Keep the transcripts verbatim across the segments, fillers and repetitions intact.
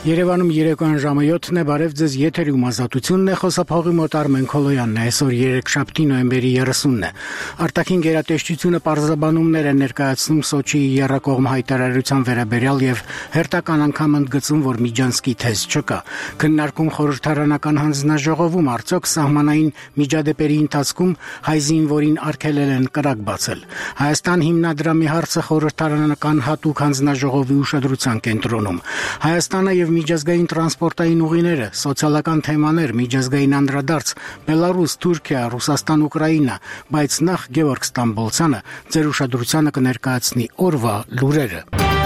Երևանում երեկոյան ժամը յոթն է, բարև ձեզ, եթերում ազատությունն է, խոսափողի մոտ Արմեն Քոլոյանն է, այսօր երեքշաբթի նոյեմբերի երեսունն է։ Արտաքին գերատեսչությունը պարզաբանումներ է ներկայացնում Սոչիի եռակողմ հայտարարության վերաբերյալ եւ հերթական անգամ ընդգծում, որ Միջանցքի թեզ չկա։ Քննարկում խորհրդարանական հանձնաժողովում արդյոք սահմանային միջադեպերի ընթացքում հայ զինվորին արգելել են կրակ բացել։ Հայաստան հիմնադրամի հարցը խորհրդարանական հատուկ հանձնաժողովի ուշադրության կենտրոնում։ Հայաստանը եւ միջազգային տրանսպորտային ուղիները, սոցիալական թեմաներ, միջազգային անդրադարձ, Բելարուս, Թուրքիա, Ռուսաստան, Ուկրաինա, բայց նախ Գևորգ Ստամբոլցյանը ձեր ուշադրությանը կներկայացնի օրվա լուրերը։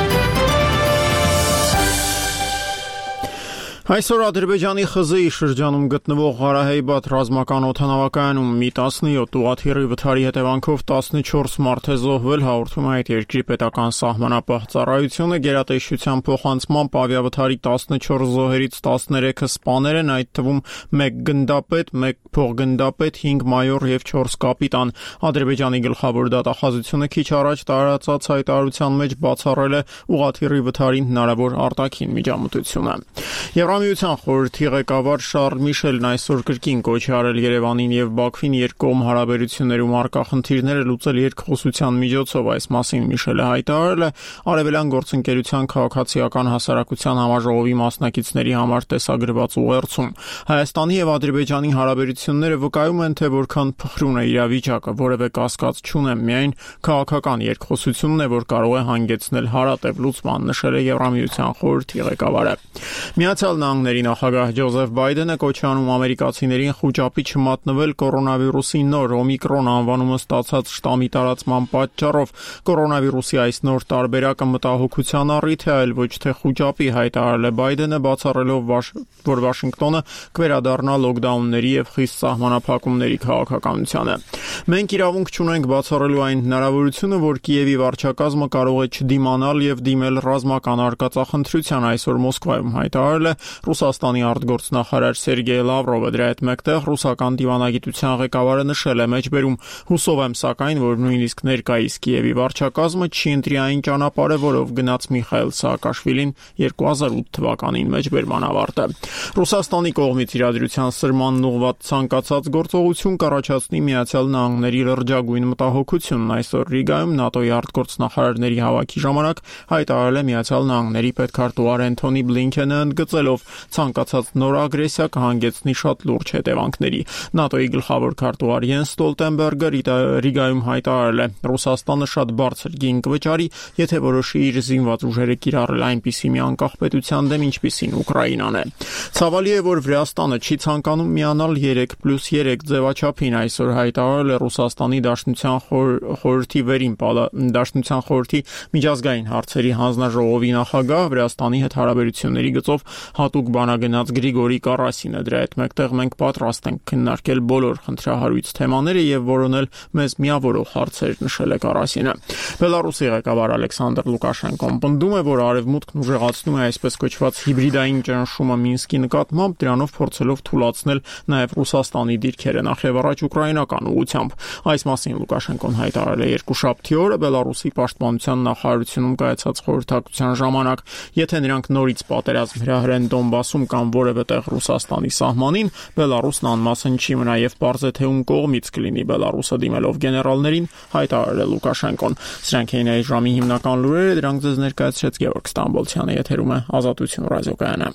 Այսօր Ադրբեջանի Խզեի շրջանում գտնվող Ղարահեյբաթ ռազմական օդանավակայանում մի տասնյոթ ուղղաթիռի վթարի հետևանքով տասնչորս մարդ է զոհվել, հաղորդում է այդ երկրի պետական սահմանապահ ծառայությունը։ Գերատեսչության փոխանցմամբ ավիավթարի տասնչորս զոհերից տասներեքը սպաներ են, այդ թվում մեկ գնդապետ, մեկ փոխգնդապետ, հինգ մայոր եւ չորս կապիտան։ Ադրբեջանի գլխավոր դատախազությունը քիչ առաջ տարածած հայտարարության մեջ բացառել է ուղղաթիռի վթարին հնարավոր արտաքին միջամտությունը։ Միության խորհրդի ղեկավար Շարլ Միշելն այսօր կրկին կոչ է արել Երևանին եւ Բաքվին երկկողմ հարաբերություններում առկա խնդիրները լուծել երկխոսության միջոցով։ Այս մասին Միշելը հայտարարել է Արևելյան գործընկերության քաղաքացիական հասարակության համաժողովի մասնակիցների համար տեսագրված ուղերձում։ Հայաստանի եւ Ադրբեջանի հարաբերությունները վկայում են, թե որքան փխրուն է իրավիճակը, որևէ կասկած չունեմ, միայն քաղաքական երկխոսությունն է, որ կարող է հանգեցնել հարատև լուծման, նշել է Եվրամիության խորհրդի ղեկավարը։ Միացյալ Նահանգների նախագահ Ջոզեֆ Բայդենը կոչ է անում ամերիկացիներին խուճապի չմատնվել կորոնավիրուսի նոր օմիկրոն անվանումը ստացած շտամի տարածման պատճառով։ Կորոնավիրուսի այս նոր տարբերակը մտահոգության առիթ է, այլ ոչ թե խուճապի, հայտարարել է Բայդենը, բացառելով, որ Վաշինգտոնը կվերադառնա լոկդաունների եւ խիստ սահմանափակումների քաղաքականությանը։ Մենք իրավունք չունենք բացառելու այն հնարավորությունը, որ Կիևի վարչակազմը կարող է չդիմանալ եւ դիմել ռազմական արկածախնդրության, այսօր Մոսկվայում հայտարարել է Ռուսաստանի արտգործնախարար Սերգեյ Լավրովը։ Դրա հետ մեկտեղ ռուսական դիվանագիտության ղեկավարը նշել է մեջբերում. հուսով եմ սակայն, որ նույնիսկ ներկայիս Կիևի վարչակազմը չի ընտրի այն ճանապարհը, որով գնաց Միխայիլ Սաակաշվիլին երկու հազար ութ թվականին մեջբերման ավարտը։ Ռուսաստանի կողմից իրադրության սրմանն ուղղված ցանկացած գործողություն կառաջացնի Միացյալ Նահանգների լրջագույն մտահոգությունն։ Այսօր Ռիգայում ՆԱՏՕ-ի արտգործնախարարների հավաքի ժամանակ հայտարարել է Միացյալ Նահանգների պետքարտուղար Էնթոնի Բլինքենը, ընդգծելով ցանկացած նոր ագրեսիա կհանգեցնի շատ լուրջ հետևանքների։ ՆԱՏՕ-ի գլխավոր քարտուղար Յենս Ստոլտենբերգը Ռիգայում հայտարարել է. Ռուսաստանը շատ բարձր գին կվճարի, եթե որոշի իր զինված ուժերը կիրառել այնպիսի մի անկախ պետության դեմ, ինչպիսին Ուկրաինան է։ Ցավալի է, որ Վրաստանը չի ցանկանում միանալ երեք պլյուս երեք ձևաչափին, այսօր հայտարարել է Ռուսաստանի Դաշնության խորհրդի վերին Դաշնության խորհրդի միջազգային հարցերի հանձնաժողովի նախագահ, Վրաստանի հետ հարաբերությունների գծով հատուկ բանագնաց Գրիգորի Կարասինը։ Դրա հետ մեկտեղ մենք պատրաստ ենք քննարկել բոլոր խնդրահարույց թեմաները եւ որոնել մեզ միավորող հարցեր, նշել է Կարասինը։ Բելարուսի ղեկավար Ալեքսանդր Լուկաշենկոն պնդում է, որ Արևմուտքն ուժեղացնում է այսպես կոչված հիբրիդային ճնշումը Մինսկի նկատմամբ, դրանով փորձելով թույլատրել նաեւ Ռուսաստանի դիրքերը նախ եւ առաջ ուկրաինական ուղղությամբ։ Այս մասին Լուկաշենկոն հայտարարել է երկուշաբթի օրը Բելարուսի պաշտպանության նախարարությունում կայացած խորհրդակցության ժամանակ։ Եթե նրանք նորից պատերազմ հրահրեն Դոնբասում կամ որևէ տեղ Ռուսաստանի սահմանին, Բելարուսն անմասն չի մնա եւ պարզ է, թե ում կողմից կլինի։ Բելարուսը դիմելով գեներալներին հայտարարել է Լուկաշենկոն։ Սրանք էին այս ժամի հիմնական լուրերը, դրանք ձեզ ներկայացրեց Գևորգ Ստամբոլցյանը, եթերում է Ազատություն ռադիոկայանը։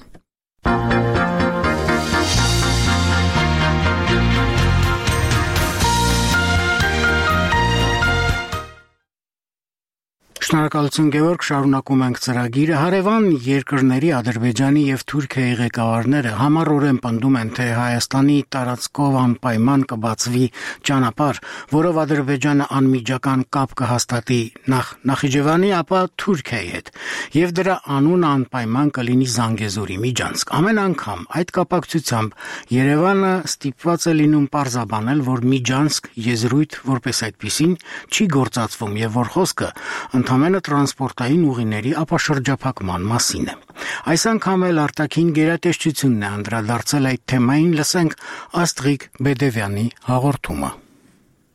Շնորհակալություն Գևորգ, շարունակում ենք ծրագիրը։ Հարևան երկրների Ադրբեջանի եւ Թուրքիայի ղեկավարները համառորեն պնդում են, թե Հայաստանի տարածքով անպայման կբացվի ճանապարհ, որով Ադրբեջանը անմիջական կապ կհաստատի նախ Նախիջևանի, ապա Թուրքիայի հետ, եւ դրա անունը անպայման կլինի Զանգեզուրի միջանցք։ Ամեն անգամ այդ կապակցությամբ Երևանը ստիպված է լինում պարզաբանել, որ միջանցք եզրույթ որպես այդպիսին չի գործածվում եւ որ խոսքը ընդամենը տրանսպորտային ուղիների ապաշրջափակման մասին է։ Այս անգամ էլ արտաքին գերատեսչությունն է անդրադարձել այդ թեմային, լսենք Աստղիկ Բեդևյանի հաղորդումը։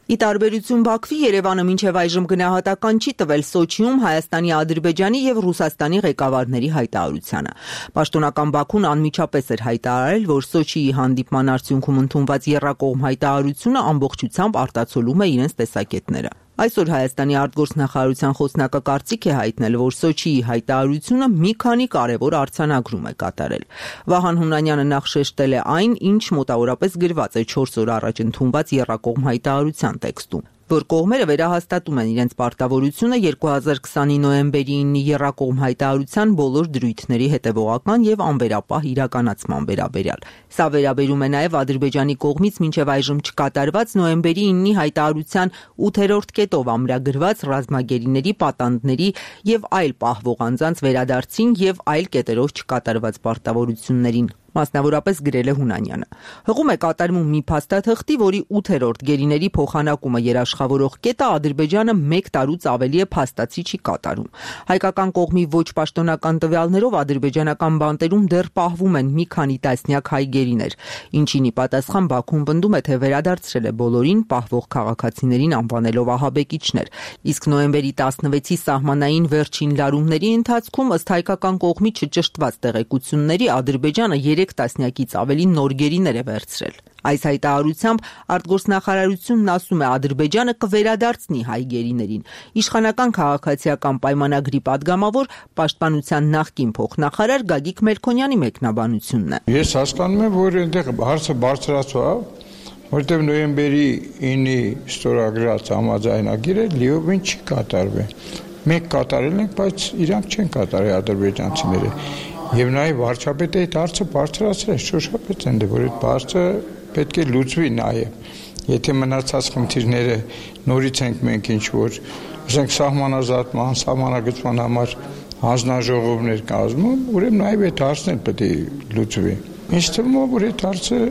Ի տարբերություն Բաքվի, Երևանը մինչև այժմ գնահատական չի տվել Սոչիում Հայաստանի, Ադրբեջանի եւ Ռուսաստանի ղեկավարների հայտարարությանը։ Պաշտոնական Բաքուն անմիջապես էր հայտարարել, որ Սոչիի հանդիպման արդյունքում ընդունված եռակողմ հայտարարությունը ամբողջությամբ արտացոլում է իրենց տեսակետները։ Այսօր Հայաստանի արտգործնախարարության խոսնակը կարծիք է հայտնել, որ Սոչիի հայտարարությունը մի քանի կարևոր արձանագրում է կատարել։ Վահան Հունանյանը նախ շեշտել է այն, ինչ մոտավորապես գրված է չորս օր առաջ ընդունված եռակողմ հայտարարության տեքստում, որ կողմերը վերահաստատում են իրենց պարտավորությունը երկու հազար քսանի նոյեմբերի ինի եռակողմ հայտարարության բոլոր դրույթների հետևողական եւ անվերապահ իրականացման վերաբերյալ։ Սա վերաբերում է նաեւ Ադրբեջանի կողմից մինչև այժմ չկատարված նոյեմբերի ինի հայտարարության ութերորդ կետով ամրագրված ռազմագերիների պատանդների եւ այլ պահվող անձանց վերադարձին եւ այլ կետերով չկատարված պարտավորություններին։ Մասնավորապես գրել է Հունանյանը։ Հղում է կատարվում մի փաստաթղթի, որի ութերորդ գերիների փոխանակումը երաշխավորող կետը Ադրբեջանը մեկ տարուց ավելի է փաստացի չի կատարում։ Հայկական կողմի ոչ պաշտոնական տվյալներով ադրբեջանական բանտերում դեռ պահվում են մի քանի տասնյակ հայ գերիներ, ինչին ի պատասխան Բաքուն պնդում է, թե վերադարձրել է բոլորին պահվող քաղաքացիներին անվանելով ահաբեկիչներ։ Իսկ նոյեմբերի տասնվեցի սահմանային վերջին լարումների ընթացքում ըստ հայկական կողմի չճշտված տեղեկությունների Ադրբեջանը երեք տասնյակից ավելի նոր գերիներ է վերցրել։ Այս հայտարարությամբ արտգործնախարարությունն ասում է Ադրբեջանը կվերադարձնի հայ գերիներին։ Իշխանական քաղաքացիական պայմանագրի падգամավոր պաշտպանության նախկին փոխնախարար Գագիկ Մելքոնյանի մեկնաբանությունն է։ Ես հասկանում եմ, որ այնտեղ հարցը բարձրացավ, որտեղ նոյեմբերի ինի ստորագրած համաձայնագիրը լիովին չի կատարվել։ Մենք կատարել ենք, բայց իրանք չեն կատարել ադրբեջանցիները։ Եվ նաև վարչապետը այդ հարցը բարձրացրել, շոշափեց, որ այդ հարցը պետք է լուծվի նաև։ Եթե մնացած խնդիրները նորից ենք մենք ինչ-որ, ասենք սահմանազատման, սահմանագծման համար հանձնաժողովներ կազմում, ուրեմն նաև այդ հարցն էլ պետք է լուծվի։ Ինձ թվում է, որ այդ հարցը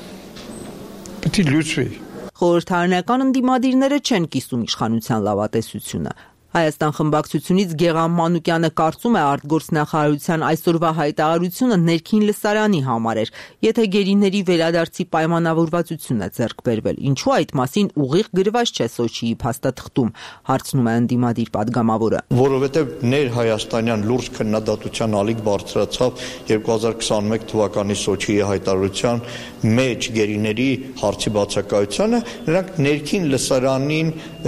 պետք է լուծվի։ Խորհրդարանական ընդդիմադիրները չեն կիսում իշխանության լավատեսությունը։ Հայաստան խմբակցությունից Գեղամ Մանուկյանը կարծում է արտգործնախարարության այսօրվա հայտարարությունը ներքին լսարանի համար էր, եթե գերիների վերադարձի պայմանավորվածություն է ձեռք բերվել, ինչու այդ մասին ուղիղ գրված չէ Սոչիի փաստաթղթում, հարցնում է ընդդիմադիր падգամավորը։ Որովհետև ներհայաստանյան լուրջ քննադատության ալիք բարձրացավ երկու հազար քսանմեկ թվականի Սոչիի հայտարարության մեջ գերիների հարցի բացակայությանը, նրանք ներքին լսարանին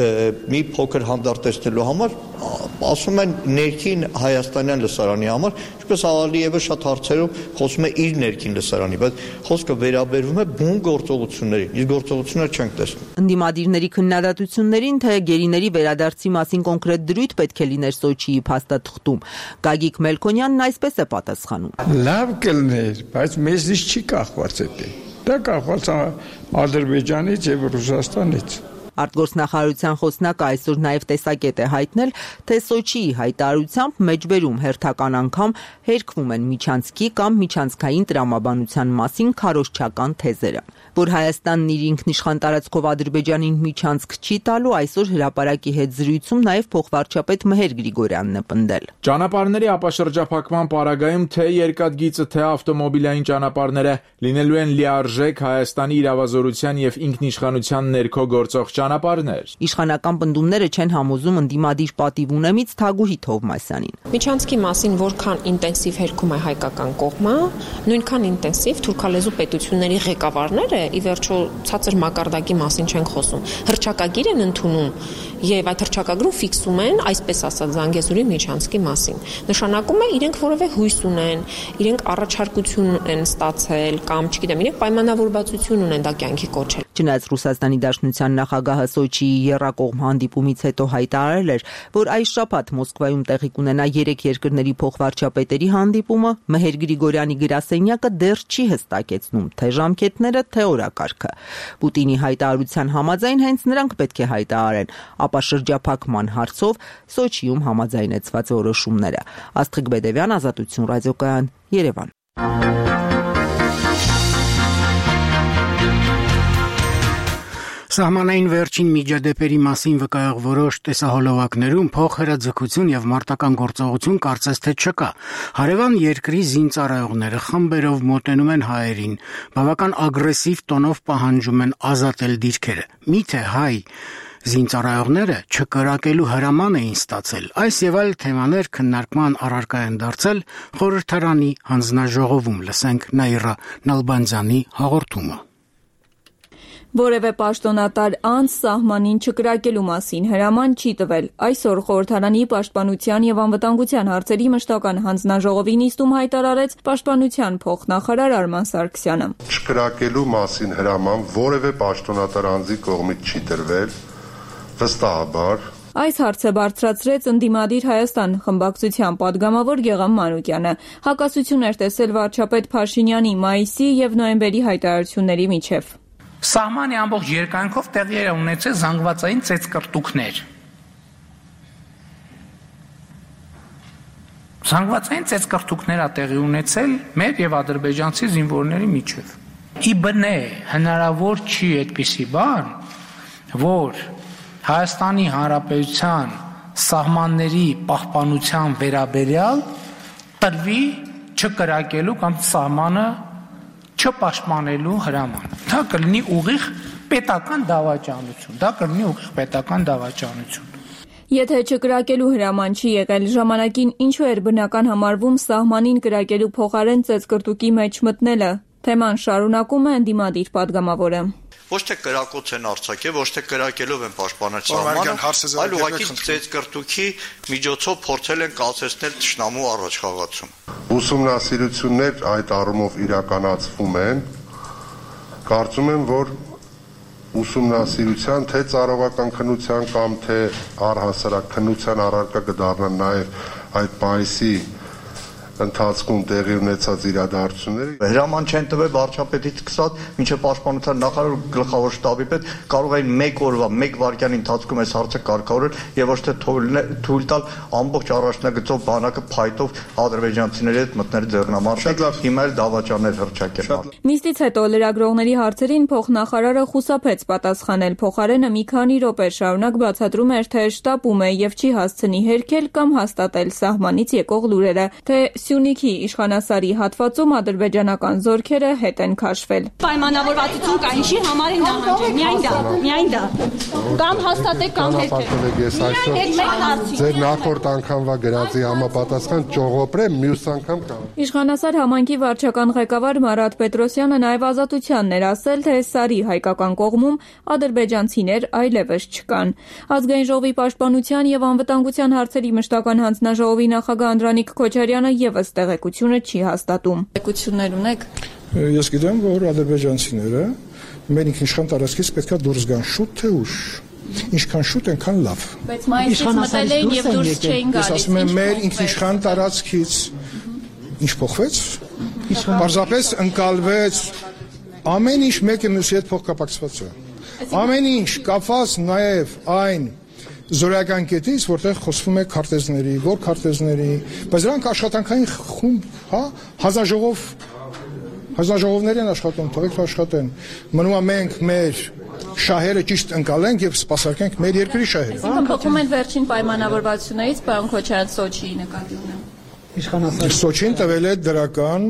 մի փոքր հանդարտեցնելու համար ասում են ներքին հայաստանյան լսարանի համար, ինչպես Ալիևը շատ հարցերում խոսում է իր ներքին լսարանի, բայց խոսքը վերաբերվում է բուն գործողություններին, իսկ գործողություններ չենք տեսնում։ Ընդդիմադիրների քննադատություններին, թե գերիների վերադարձի մասին կոնկրետ դրույթ պետք է լիներ Սոչիի փաստաթղթում, Գագիկ Մելքոնյանն այսպես է պատասխանում։ Լավ կլներ, բայց մեզից չի կախված դա։ Դա կախված է Ադրբեջանից եւ Ռուսաստանից։ Արտգործնախարարության խոսնակը այսօր նաև տեսակետ է հայտնել, թե Սոչիի հայտարարությամբ մեջբերում հերթական անգամ հերկվում են միջանցքի կամ միջանցքային տրամաբանության մասին քարոզչական թեզերը։ Որ Հայաստանն իր ինքնիշխան տարածքով Ադրբեջանին միջանցք չի տալու, այսօր հրապարակի հետ զրույցում նաև փոխվարչապետ Մհեր Գրիգորյանն է պնդել։ Ճանապարհների ապաշրջափակման պարագայում թե երկաթգիծը, թե ավտոմոբիլային ճանապարհները լինելու են լիարժեք Հայաստանի իրավազորության եւ ինքնիշխանության ներքո գործող ճանապարհներ։ Իշխանական պնդումները չեն համոզում ընդդիմադիր պատիվ ունեմից Թագուհի Թովմասյանին։ Միջանցքի մասին որքան ինտենսիվ հերքում է հայկական կողմը, նույնքան ինտենսիվ թուրքալեզու պետությունների ղեկավարները ի վերջո ցածր մակարդակի մասին չեն խոսում։ Հռչակագիր են ընդունում եւ այդ հռչակագրում ֆիքսում են, այսպես ասած, Զանգեզուրի միջանցքի մասին։ Նշանակում է իրենք որևէ հույս ունեն, իրենք առաջարկություն են ստացել կամ, չգիտեմ, իրենք պայմանավորվածություն ունեն դա կյանքի կոչել։ Չնայած Ռուսաստանի Դաշնության նախագահը Սոչիի եռակողմ հանդիպումից հետո հայտարարել էր, որ այս շաբաթ Մոսկվայում տեղի կունենա երեք երկրների փոխվարչապետերի հանդիպումը, Մհեր Գրիգորյանի գրասենյակը դեռ չի հստակեցնում թե ժամկետները, թե օրակարգը։ Պուտինի հայտարարության համաձայն հենց նրանք պետք է հայտարարեն ապաշրջափակման հարցով Սոչիում համաձայնեցված որոշումները։ Աստղիկ Բեդևյան, Ազատություն ռադիոկայան, Երևան։ Սահմանային վերջին միջադեպերի մասին վկայող որոշ տեսահոլովակներում փոխհրաձգություն եւ մարտական գործողություն կարծես թե չկա։ Հարևան երկրի զինծառայողները խմբերով մոտենում են հայերին, բավական ագրեսիվ տոնով պահանջում են ազատել դիրքերը։ Միթե հայ զինծառայողները չկրակելու հրաման էին ստացել։ Այս եւ այլ թեմաներ քննարկման առարկա են դարձել խորհրդարանի հանձնաժողովում։ Լսենք Նաիրա Նալբանդյանի հաղորդումը։ Որևէ պաշտոնատար անձ սահմանին չկրակելու մասին հրաման չի տվել։ Այսօր խորհրդարանի պաշտպանության եւ անվտանգության հարցերի մշտական հանձնաժողովի նիստում հայտարարեց պաշտպանության փոխնախարար Արման Սարգսյանը։ Չկրակելու մասին հրաման որևէ պաշտոնատար անձի կողմից չի տրվել, վստահաբար։ Այս հարցը բարձրացրեց ընդդիմադիր Հայաստան խմբակցության падգամավոր Գեգամ Մանուկյանը։ Հակասություն էր տեսել վարչապետ Փաշինյանի մայիսի եւ նոյեմբերի հայտարարությունների միջև։ Սահմանի ամբողջ երկայնքով տեղի է ունեցել զանգվածային ծեծկռտուքներ։ Զանգվածային ծեծկռտուքներ ա տեղի ունեցել մեր եւ ադրբեջանցի զինվորների միջև։ Ի բնե հնարավոր չի այդպիսի բան, որ Հայաստանի Հանրապետության սահմանների պահպանության վերաբերյալ տրվի չկրակելու կամ սահմանը չպաշտպանելու հրաման։ Դա կլինի ուղիղ պետական դավաճանություն, դա կլինի ուղիղ պետական դավաճանություն։ Եթե չկրակելու հրաման չի եղել, ժամանակին ինչու էր բնական համարվում սահմանին կրակելու փոխարեն ծեծկռտուկի մեջ մտնելը։ Թեման շարունակում է ընդդիմադիր падգամավորը։ Ոչ թե կրակոց են արձակել, ոչ թե կրակելով են պաշտպանել սահմանը, այլ ուղղակի ծեծկռտուքի միջոցով փորձել են կասեցնել թշնամու առաջխաղացում։ Ուսումնասիրություններ այդ առումով իրականացվում են։ Կարծում եմ, որ ուսումնասիրության թե ծառայական քննության կամ թե առհասարակ քննության առարկա կդառնան նաև այդ մայիսի ընթացքում տեղի ունեցած իրադարձությունները։ Հրաման չեն տվել վարչապետից սկսած մինչև պաշտպանության նախարար ու գլխավոր շտաբի պետ կարող էին մեկ օրվա, մեկ վայրկյանի ընթացքում այս հարցը կարգավորել եւ ոչ թե թույլ տալ ամբողջ առաջնագծով բանակը փայտով ադրբեջանցիների հետ մտնել ձեռնամարտի, հիմա էլ դավաճաններ հռչակել։ Նիստից հետո լրագրողների հարցերին փոխնախարարը խուսափեց պատասխանել, փոխարենը մի քանի րոպե շարունակ բացատրում էր, թե շտապում է եւ չի հասցնի հերքել կամ հաստատել սահմանից եկող լուրերը, թե Սյունիքի իշխանասարի հատվածում ադրբեջանական զորքերը հետ են քաշվել։ Պայմանավորվածություն կա, ինչի համար են նահանջել, միայն դա, միայն դա։ Կամ հաստատեք, կամ հերքեք։ Ես այսօր ձեր նախորդ անգամվա գրածի համապատասխան ճողոպրեմ, մյուս անգամ կա։ Իշխանասար համայնքի վարչական ղեկավար Մարատ Պետրոսյանը նաև ազատությանն էր ասել, թե Սարի հայկական կողմում ադրբեջանցիներ այլևս չկան։ Ազգային ժողովի պաշտպանության եւ անվտանգության հարցերի մշտական հանձնաժողովի նախագահ Անդրանիկ Քոչարյանը եւս տեղեկությունը չի հաստատում։ Տեղեկություններ ունեք։ Ես գիտեմ, որ ադրբեջանցիները մեր ինքնիշխան տարածքից պետքա դուրս գան շուտ թե ուշ։ Ինչքան շուտ այնքան լավ։ Բայց մայիսից մտել էին եւ դուրս չէին գալիս։ Ես ասում եմ մեր ինքնիշխան տարածքից ինչ փոխվեց։ Պարզապես ընկալվեց ամեն ինչ մեկը մյուսի հետ փոխկապակցված է։ Ամեն ինչ կապված նաեւ այն զորական կետից, որտեղ խոսվում է քարտեզների, որ քարտեզների, բայց դրանք աշխատանքային խումբ, հա, հանձնաժողով, հանձնաժողովներ են աշխատում, թողեք աշխատեն։ Մնում է մենք մեր շահերը ճիշտ ընկալենք եւ սպասարկենք մեր երկրի շահերը։ Այսինքն փոխում են վերջին պայմանավորվածություններից, պարոն Քոչարյան, Սոչիի նկատի ունեմ։ Իշխանասարի Սոչին տվել է դրական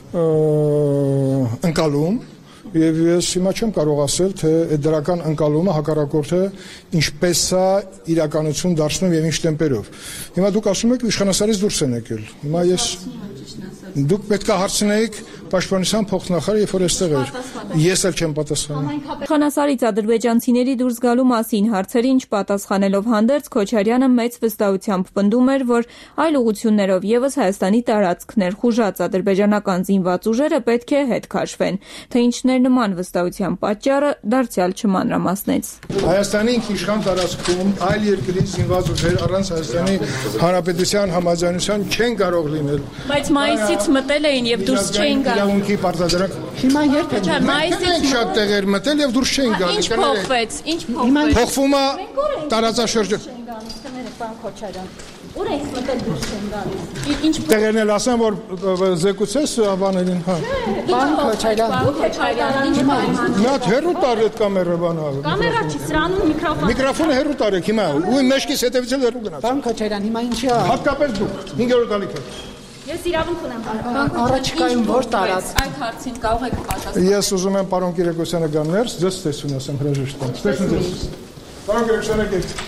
ընկալում Եվ ես հիմա չեմ կարող ասել, թե դրական ընկալումը հակառակորդը ինչպես է իրականություն դարձնում եւ ինչ տեմպերով։ Հիմա դուք ասում եք իշխանասարից դուրս են եկել։ Հիմա ես դուք պետք է հարցնեիք պաշտպանության փոխնախարարը, երբ որ այստեղ էր։ Ես էլ չեմ պատասխանում։ Իշխանասարից ադրբեջանցիների դուրս գալու մասին հարցերին չպատասխանելով հանդերձ Քոչարյանը մեծ վստահությամբ պնդում էր, որ այլ ուղղություններով եւս Հայաստանի տարածքներ խուժած ադրբեջանական զինված ուժերը պետք է հետ քաշվեն, թե ինչներ նման վստահության պատճառը դարձյալ չմանրամասնեց։ Հայաստանի ինքնիշխան տարածքում այլ երկրի զինված ուժեր առանց Հայաստանի Հանրապետության համաձայնության չեն կարող լինել։ Բայց մայիսից մտել էին եւ դուրս չէին գալ։ Իրավունքի պարտադրանք։ Հիմա երբ է։ Մայիսից շատ տեղեր մտել եւ դուրս չէին գալ։ Ինչ փոխվեց, ինչ փոխվեց։ Փոխվում է տարածաշրջան։ Պարոն Քոչարյան։ Ուր եք մտել դուրս են գալիս։ Ինչ Տեղերն էլ ասեմ, որ զեկուցես բաներին, հա։ Պարոն Քոչարյան, Մի հատ հեռու տար այդ կամերը բանը։ Կամերա չի, սրանում միքրոֆոն։ Միքրոֆոնը հեռու տարեք հիմա։ Ու մեջքից հետևից էլ հեռու գնաց։ Պարոն Քոչարյան, հիմա ինչի՞ է։ Հատկապես դուք հինգերորդ ալիքը։ Ես իրավունք ունեմ պարոն։ Առաջիկայում որ տարած։ Այդ հարցին կարող եք պատասխանել։ Ես ուզում եմ պարոն Կիրակոսյանը գան ներս, ձեզ ստեսուն ասեմ հրաժեշտ եմ։ Ստեսուն ձեզ։ Պարոն Կիրակոսյանը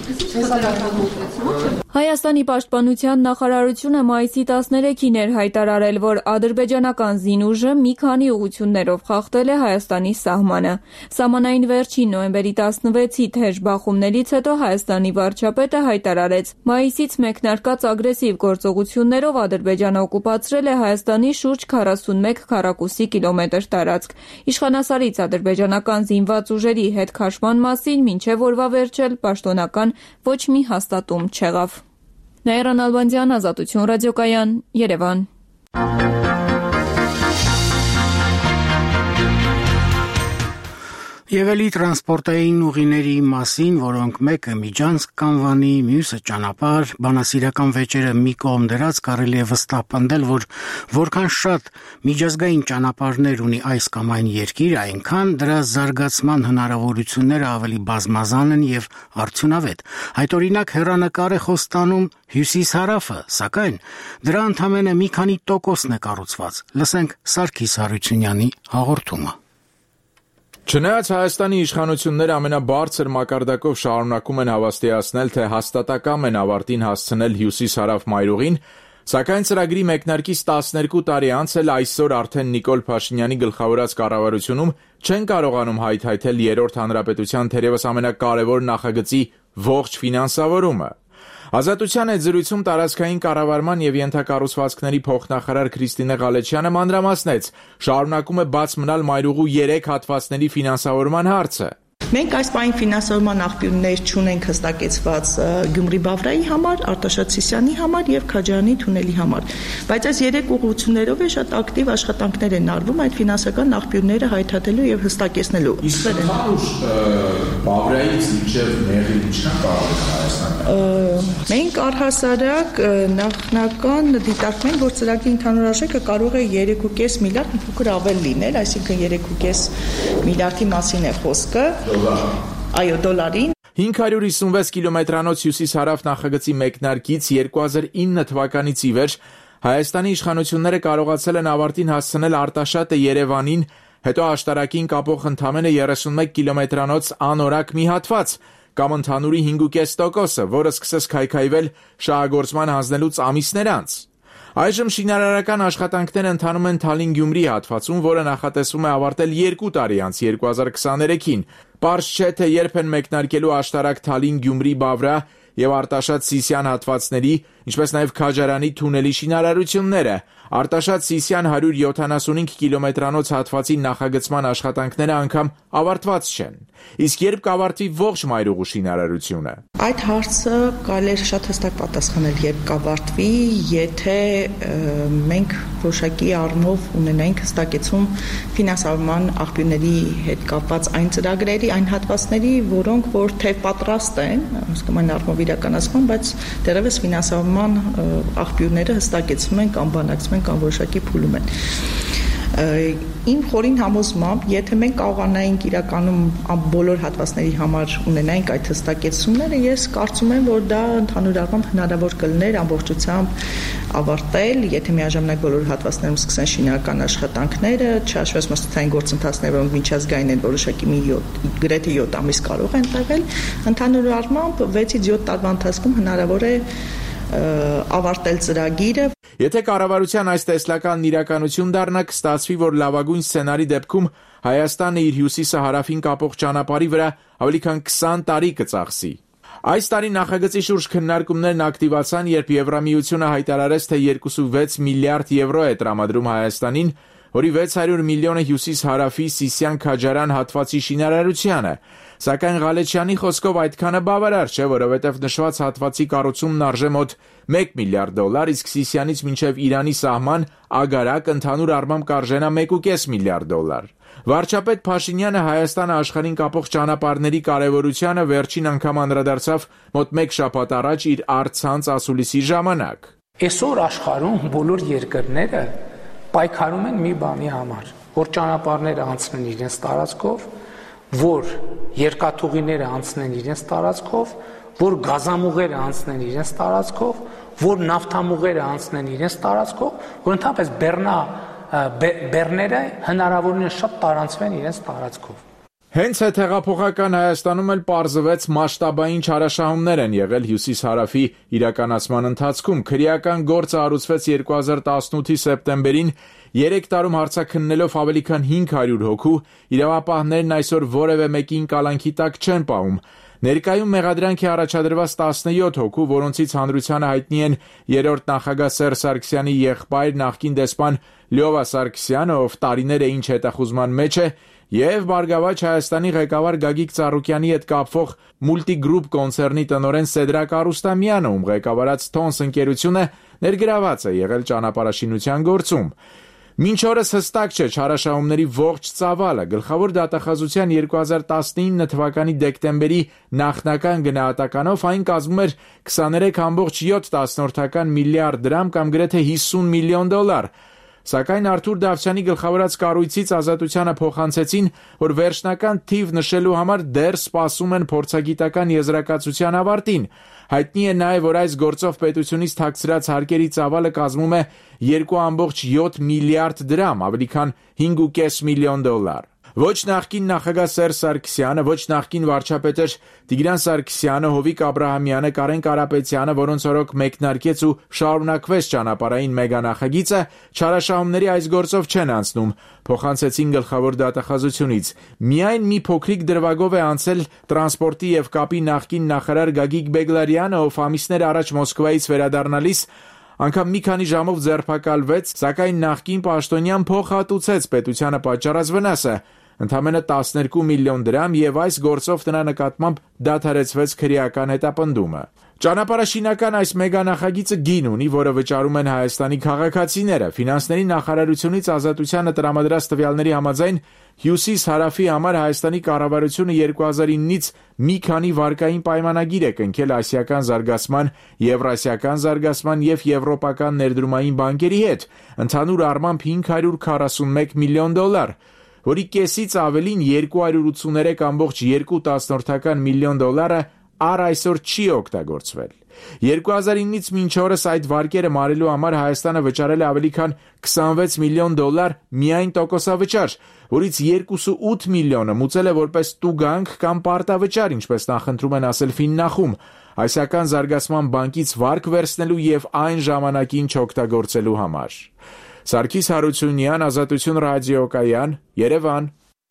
գեք։ Հայաստանի պաշտպանության նախարարությունը մայիսի տասներեքին էր հայտարարել, որ ադրբեջանական զինուժը մի քանի ուղղություններով խախտել է Հայաստանի սահմանը։ Սահմանային վերջին նոյեմբերի տասնվեցի թեժ բախումներից հետո Հայաստանի վարչապետը հայտարարեց. մայիսից մեկնարկած ագրեսիվ գործողություններով Ադրբեջանը օկուպացրել է Հայաստանի շուրջ քառասունմեկ քառակուսի կիլոմետր տարածք։ Իշխանասարից ադրբեջանական զինված ուժերի հետ քաշման մասին մինչև օրվա վերջել պաշտոնական ոչ մի հաստատում չեղավ։ Նաիրա Նալբանդյան, Ազատություն ռադիոկայան, Երևան։ Եվ էլի տրանսպորտային ուղիների մասին, որոնք մեկը Միջանցք կանվանի, մյուսը ճանապարհ, բանասիրական վեճերը մի կողմ դրած կարելի է վստահ պնդել, որ որքան շատ միջազգային ճանապարհներ ունի այս կամ այն երկիր, այնքան դրա զարգացման հնարավորությունները ավելի բազմազան են եւ արդյունավետ։ Այդ օրինակ հեռանկար է խոստանում հյուսիս-հարավը, սակայն դրա ընդամենը մի քանի տոկոսն է կառուցված։ Լսենք Սարգիս Հարությունյանի հաղորդումը։ Չնայած Հայաստանի իշխանությունները ամենաբարձր մակարդակով շարունակում են հավաստիացնել, թե հաստատակամ են ավարտին հասցնել հյուսիս-հարավ մայրուղին, սակայն ծրագրի մեկնարկից տասներկու տարի անց էլ այսօր արդեն Նիկոլ Փաշինյանի գլխավորած կառավարությունում չեն կարողանում հայթայթել երրորդ հանրապետության թերևս ամենակարևոր նախագծի ողջ ֆինանսավորումը։ Ազատության այդ զրույցում տարածքային կառավարման եւ ենթակառուցվածքների փոխնախարար Քրիստինե Ղալեչյանը մանրամասնեց. շարունակում է բաց մնալ մայրուղու երեք հատվածների ֆինանսավորման հարցը։ Մենք այս պահին ֆինանսավորման աղբյուրներ չունենք հստակեցված Գյումրի-Բավրայի համար, Արտաշատ Սիսյանի համար եւ Քաջարանի թունելի համար, բայց այս երեք ուղղություններով է շատ ակտիվ աշխատանքներ են արվում այդ ֆինանսական աղբյուրները հայթաթելու եւ հստակեցնելու։ Իսկ Բավրայից մինչեւ Մեղրի ինչքան կարող է Հայաստանը։ Մենք առհասարակ նախնական դիտարկում ենք, որ ծրագրի ընդհանուր արժեքը կարող է երեք կόμμα պենս միլիարդ, մի փոքր ավել լինել, այսինքն երեք կόμma պենս միլիարդի մասին է խոսքը։ Այո, դոլարին։ հինգ հարյուր հիսունվեց կիլոմետրանոց հյուսիս-հարավ նախագծի մեկնարկից երկու հազար ինը թվականից ի վեր Հայաստանի իշխանությունները կարողացել են ավարտին հասցնել Արտաշատը Երևանին, հետո աշտարակին կապող ընդամենը երեսունմեկ կիլոմետրանոց անորակ մի հատված, կամ ընդհանուրի հինգ կόμma պենս տոկոսը, որը սկսեց քայքայվել շահագործման հանձնելուց ամիսներ անց։ Այժմ շինարարական աշխատանքները ընթանում են Թալին-Գյումրի հատվածում, որը նախատեսվում է ավարտել երկու տարի անց երկու հազար քսաներեքին։ Պարզ չէ, թե երբ են մեկնարկելու աշտարակ Թալին-Գյումրի-Բավրա եւ Արտաշատ Սիսյան հատվածների, ինչպես նաեւ Քաջարանի թունելի շինարարությունները։ Արտաշատ Սիսյան հարյուր յոթանասունհինգ կիլոմետրանոց հատվածի նախագծման աշխատանքները անգամ ավարտված չեն։ Իսկ երբ կավարտվի ողջ մայրուղու շինարարությունը։ Այդ հարցը կարելի է շատ հստակ պատասխանել, երբ կավարտվի, եթե մենք որոշակի առումով ունենայինք հստակեցում ֆինանսավորման աղբյուրների հետ կապված այն ծրագրերի, այն հատվածների, որոնք որ թե պատրաստ են, ուսկում այն առումով իրականացման, բայց դեռևս ֆինանսավորման աղբյուրները հստակեցվում են կամ բանակցվում են կամ որոշակի փուլում են։ Իմ խորին համոզմամբ, եթե մենք կարողանայինք իրականում բոլոր հատվածների համար ունենայինք այդ հստակեցումները, ես կարծում եմ, որ դա ընդհանուր առմամբ հնարավոր կլիներ ամբողջությամբ ավարտել, եթե միաժամանակ բոլոր հատվածներում սկսեն շինարարական աշխատանքները, չհաշվելով մշտական գործընթացները, որոնք միջազգային են, որոշակի մի գրեթե յոթ ամիս կարող են տևել, ընդհանուր առմամբ վեցից յոթ տարվա ընթացքում հնարավոր է ավարտել ծրագիրը։ Եթե կառավարության այս տեսլականն իրականություն դառնա, կստացվի, որ լավագույն սցենարի դեպքում Հայաստանը իր հյուսիսը հարավին կապող ճանապարհի վրա ավելի քան քսան տարի կծախսի։ Այս տարի նախագծի շուրջ քննարկումներն ակտիվացան, երբ Եվրամիությունը հայտարարեց, թե երկուսուվեց միլիարդ եվրո է տրամադրում Հայաստանին, որի վեց հարյուր միլիոնը հյուսիս-հարավի Սիսյան-Քաջարան հատվածի շինարարությանը։ Սակայն Ղալեչյանի խոսքով այդքանը բավարար չէ, որովհետև նշված հատվածի կառուցումն արժե մոտ մեկ միլիարդ դոլար, իսկ Սիսիանից մինչև Իրանի սահման ագարակ ընդհանուր առմամբ կարժենա մեկ կόμμα պենս միլիարդ դոլար։ Վարչապետ Փաշինյանը Հայաստանը աշխարհին կապող ճանապարհների կարևորությանը վերջին անգամ անդրադարձավ մոտ մեկ շաբաթ առաջ իր առցանց ասուլիսի ժամանակ։ Այսօր աշխարհում բոլոր երկրները պայքարում են մի բանի համար, որ ճանապարհները անցնեն իրենց տարածքով, որ երկաթուղիները անցնեն իրենց տարածքով, որ գազամուղերը անցնեն իրենց տարածքով, որ նավթամուղերը անցնեն իրենց տարածքով, որ ընդհանրապես բեռնա բեռները հնարավորինս շատ տարանցվեն իրենց տարածքով։ Հենց այդ հեղափոխական Հայաստանում էլ պարզվեց մասշտաբային չարաշահումներ են եղել հյուսիս-հարավի իրականացման ընթացքում։ Քրեական գործը հարուցվեց երկու հազար տասնութի սեպտեմբերին, երեք տարում հարցաքննելով ավելի քան հինգ հարյուր հոգու, իրավապահներն այսօր որևէ մեկին կալանքի տակ չեն պահում։ Ներկայում մեղադրանք է առաջադրված տասնյոթ հոգու, որոնցից հանրությանը հայտնի են երրորդ նախագահ Սերժ Սարգսյանի եղբայր նախկին դեսպան Լյովա Սարգսյանը, ով տարիներ է ինչ հետախուզման մեջ է, եւ Բարգավաճ Հայաստանի ղեկավար Գագիկ Ծառուկյանի հետ կապվող Multigroup կոնցեռնի տնօրեն Սեդրակ Արուստամյանը, ում ղեկավարած Թոնս ընկերությունը ներգրաված է եղել ճանապարհաշինության գործում։ Մինչ օրս հստակ չէ չարաշահումների ողջ ծավալը։ Գլխավոր դատախազության երկու հազար տասնինը թվականի դեկտեմբերի նախնական գնահատականով այն կազմում էր քսաներեք կόμma յոթ միլիարդ դրամ կամ գրեթե հիսուն միլիոն դոլար։ Սակայն Արթուր Դավթյանի գլխավորած կառույցից Ազատությանը փոխանցեցին, որ վերջնական թիվ նշելու համար դեռ սպասում են փորձագիտական եզրակացության ավարտին։ Հայտնի է նաև, որ այս գործով պետությունից թաքցրած հարկերի ծավալը կազմում է երկու կόμma յոթ միլիարդ դրամ, ավելի քան հինգ կόμma պենս միլիոն դոլար։ Ոչ նախկին նախագահ Սերժ Սարգսյանը, ոչ նախկին վարչապետեր Տիգրան Սարգսյանը, Հովիկ Աբրահամյանը, Կարեն Կարապետյանը, որոնց օրոք մեկնարկեց ու շարունակվեց ճանապարհային մեգանախագիծը, չարաշահումների այս գործով չեն անցնում, փոխանցեցին գլխավոր դատախազությունից։ Միայն մի փոքրիկ դրվագով է անցել տրանսպորտի եւ կապի նախկին նախարար Գագիկ Բեգլարյանը, ով ամիսներ առաջ Մոսկվայից վերադառնալիս անգամ մի քանի ժամով ձերբակալվեց, սակայն նախկին պաշտոնյան փոխհատուցեց պետությանը պատճառած վնասը, ընդամենը տասներկու միլիոն դրամ, եւ այս գործով նրա նկատմամբ դադարեցվեց քրեական հետապնդումը։ Ճանապարհաշինական այս մեգանախագիծը գին ունի, որը վճարում են Հայաստանի քաղաքացիները։ Ֆինանսների նախարարությունից Ազատությանը տրամադրած տվյալների համաձայն հյուսիս-հարավի համար Հայաստանի կառավարությունը երկու հազար իննից մի քանի վարկային պայմանագիր է կնքել ասիական զարգացման, եվրասիական զարգացման եւ եվրոպական ներդրումային բանկերի հետ, ընդհանուր առմամբ հինգ հարյուր քառասունմեկ միլիոն դոլար, որի կեսից ավելին երկու հարյուր ութսուներեք կόμma two միլիոն դոլարը առ այսօր չի օգտագործվել։ երկու հազար իննից մինչ օրս այդ վարկերը մարելու համար Հայաստանը վճարել է ավելի քան քսանվեց միլիոն դոլար միայն տոկոսավճար, որից երկուսուութ միլիոնը մուծել է որպես տուգանք կամ պարտավճար, ինչպես նախընտրում են ասել Ֆիննախում, Ասիական զարգացման բանկից վարկ վերցնելու եւ այն ժամանակին չօգտագործելու համար։ Սարգիս Հարությունյան, Ազատություն ռադիոկայան, Երևան։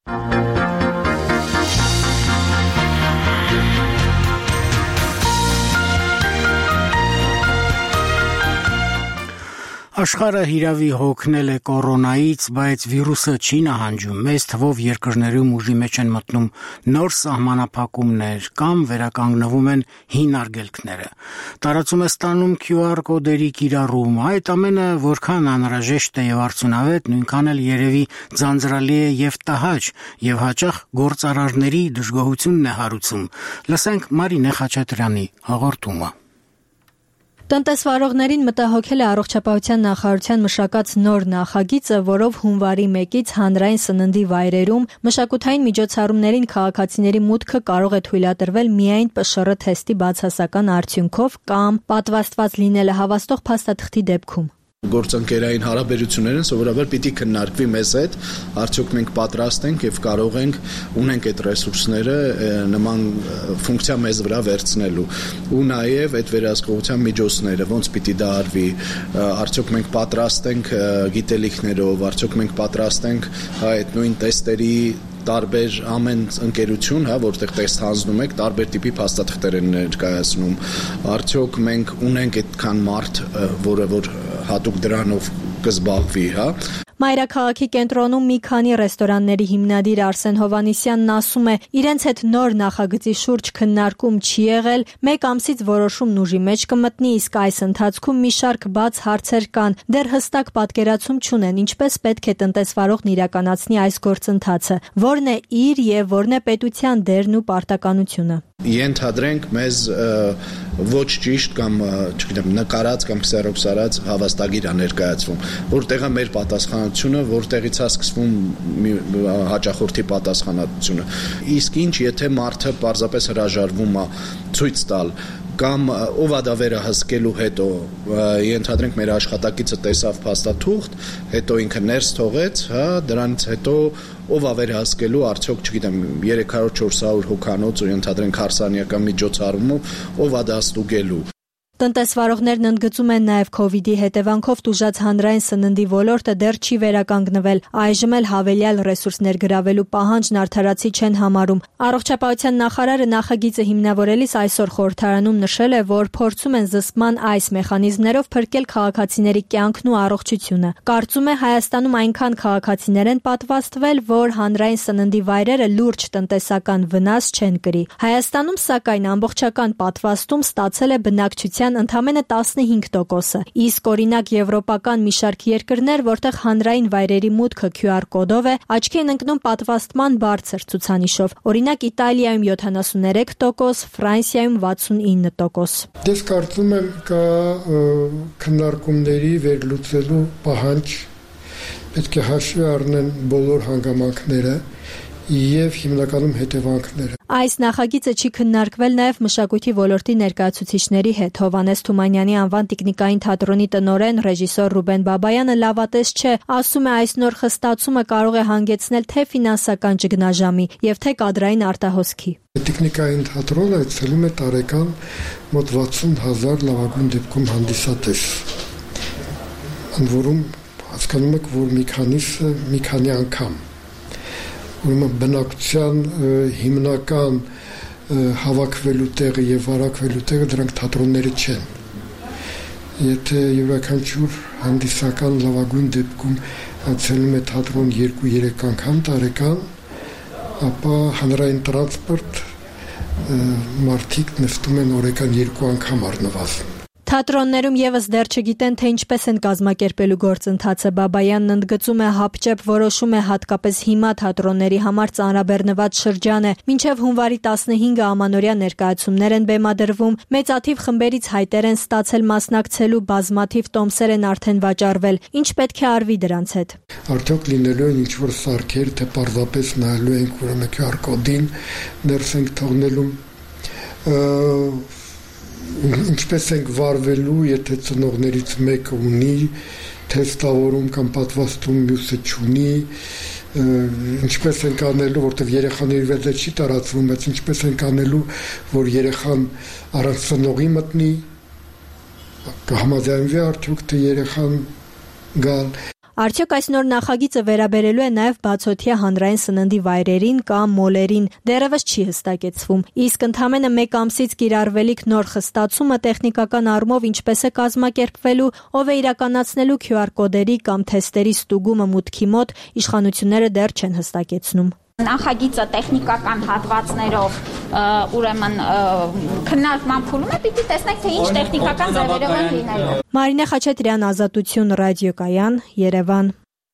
Աշխարհը հիրավի հոգնել է կորոնայից, բայց վիրուսը չի նահանջում։ Մեծ թվով երկրներում ուժի մեջ են մտնում նոր սահմանափակումներ կամ վերականգնվում են հին արգելքները։ Տարածում է ստանում Q R կոդերի կիրառում։ Այդ ամենը որքան անհրաժեշտ է եւ արդյունավետ, նույնքան էլ երևի ձանձրալի է եւ տհաճ, եւ հաճախ գործարարների դժգոհությունն է հարուցում։ Լսենք Մարինե Խաչատրյանի հաղորդումը։ Տնտեսվարողներին մտահոգել է առողջապահության նախարարության մշակած նոր նախագիծը, որով հունվարի մեկից հանրային սննդի վայրերում մշակութային միջոցառումներին քաղաքացիների մուտքը կարող է թույլատրվել միայն P S R թեստի բացասական արդյունքով կամ պատվաստված լինելը հավաստող փաստաթղթի դեպքում։ Գործընկերային հարաբերություններն սովորաբար պիտի քննարկվի մեզ հետ, արդյոք մենք պատրաստ ենք եւ կարող ենք ունենք այդ ռեսուրսները նման ֆունկցիա մեզ վրա վերցնելու ու նաեւ այդ վերահսկողության միջոցները ոնց պիտի դա արվի, արդյոք մենք պատրաստ ենք գիտելիքներով, արդյոք մենք պատրաստ ենք այդ նույն տեստերի տարբեր ամեն ընկերություն, հա, որտեղ տեստ հանձնում եք, տարբեր տիպի փաստաթղթեր են ներկայացնում։ Արդյոք մենք ունենք այդքան մարդ, որը որ հատուկ դրանով կզբաղվի, հա։ Մայրաքաղաքի կենտրոնում մի քանի ռեստորանների հիմնադիր Արսեն Հովանիսյանն ասում է, իրենց հետ նոր նախագծի շուրջ քննարկում չի եղել, մեկ ամսից որոշումն ուժի մեջ կմտնի, իսկ այս ընթացքում մի շարք բաց հարցեր կան, դեռ հստակ պատկերացում չունեն, ինչպես պետք է տնտեսվարողն իրականացնի այս գործընթացը, որն է իր եւ որն է պետության դերն ու պարտականությունը։ Ենթադրենք մեզ ոչ ճիշտ կամ, չգիտեմ, նկարած կամ քսերոքսարած հավաստագիր է ներկայացվում, որտեղ է մեր պատասխանատվությունը, որտեղից է սկսվում հաճախորդի պատասխանատվությունը։ Իսկ ինչ, եթե մարդը պարզապես հրաժարվում է ցույց տալ կամ ով է դա վերահսկելու հետո, ենթադրենք մեր աշխատակիցը տեսավ փաստաթուղթ, հետո ինքը ներս թողեց, հա, դրանից հետո ով է վերահսկելու, արդյոք, չգիտեմ, երեք հարյուր չորս հարյուր հոգանոց ու ենթադրենք հարսանիական միջոցառումով, ով է դա ստուգելու։ Տնտեսվարողներն ընդգծում են նաև քովիդի հետևանքով տուժած հանրային սննդի ոլորտը դեռ չի վերականգնվել, այժմ էլ հավելյալ ռեսուրսներ գրավելու պահանջն արդարացի չեն համարում։ Առողջապահության նախարարը նախագիծը հիմնավորելիս այսօր խորհրդարանում նշել է, որ փորձում են զսպման այս մեխանիզմներով փրկել քաղաքացիների կյանքն ու առողջությունը։ Կարծում է Հայաստանում այնքան քաղաքացիներ են պատվաստվել, որ հանրային սննդի վայրերը լուրջ տնտեսական վնաս չեն կրի։ Հայաստանում, սակայն, ամբողջական պատվաստում ստացել է բնակչության ընդամենը տասնհինգ տոկոսը, իսկ օրինակ եվրոպական մի շարք երկրներ, որտեղ հանրային վայրերի մուտքը քյու ար կոդով է, աչքի են ընկնում պատվաստման բարձր ցուցանիշով։ Օրինակ Իտալիայում յոթանասուններեք տոկոս, Ֆրանսիայում վաթսունինը տոկոս։ Ես կարծում եմ կա քննարկումների վերլուծելու պահանջ, պետք է հաշվի առնեն բոլոր հանգամանքները եւ հիմնականում հետևանքները։ Այս նախագիծը չի քննարկվել նաև մշակույթի ոլորտի ներկայացուցիչների հետ։ Հովհաննես Թումանյանի անվան տիկնիկային թատրոնի տնօրեն ռեժիսոր Ռուբեն Բաբայանը լավատես չէ, ասում է այս նոր խստացումը կարող է հանգեցնել թե ֆինանսական ճգնաժամի եւ թե կադրային արտահոսքի։ Տիկնիկային թատրոնը այցելում է տարեկան մոտ վաթսուն հազար լավագույն դեպքում հանդիսատես։ Ընդ որում հասկանում եք, որ մի քանիսը մի քանի անգամ ուրեմն բնակության հիմնական հավաքվելու տեղը եւ վարակվելու տեղը դրանք թատրոնները չեն։ Եթե յուրաքանչյուր հանդիսական լավագույն դեպքում այցելում է թատրոն երկու-երեք անգամ տարեկան, ապա հանրային տրանսպորտ մարդիկ նստում են օրական երկու անգամ առնվազն։ Թատրոններում եւս դեռ չգիտեն, թե ինչպես են կազմակերպելու գործընթացը։ Բաբայանն ընդգծում է, հապճեպ որոշում է հատկապես հիմա թատրոնների համար ծանրաբեռնված շրջան է։ Մինչև հունվարի տասնհինգը ամանորյա ներկայացումներ են բեմադրվում, մեծաթիվ խմբերից հայտեր են ստացել մասնակցելու, բազմաթիվ տոմսեր են արդեն վաճառվել։ Ինչ պետք է արվի դրանց հետ։ Արդյոք լինելու են ինչ-որ սարքեր, թե պարզապես նայելու ենք ուրեմն քյու ար կոդին, ներս ենք թողնելու ինչպես ենք վարվելու, եթե ծնողներից մեկը ունի թեստավորում կամ պատվաստում, մյուսը չունի, ինչպես ենք անելու, որտեղ երեխաների վեզը չի տարածվում, բայց ինչպես ենք անելու, որ երեխան առանց ծնողի մտնի, կհամաձայնվի արդյոք թե երեխան գալ։ Արդյոք այս նոր նախագիծը վերաբերելու է նաև բացօթյա հանրային սննդի վայրերին կամ մոլերին, դեռևս չի հստակեցվում։ Իսկ ընդամենը մեկ ամսից կիրառվելիք նոր խստացումը տեխնիկական առումով ինչպես է կազմակերպվելու, ով է իրականացնելու քյու ար կոդերի կամ թեստերի ստուգումը մուտքի մոտ, իշխանությունները դեռ չեն հստակեցնում։ Նախագիծը տեխնիկական հատվածներով ուրեմն քննարկման փուլում է, պիտի տեսնենք, թե ինչ տեխնիկական ձևերով են լինելու։ Մարինե Խաչատրյան, Ազատություն, ռադիոկայան, Երևան։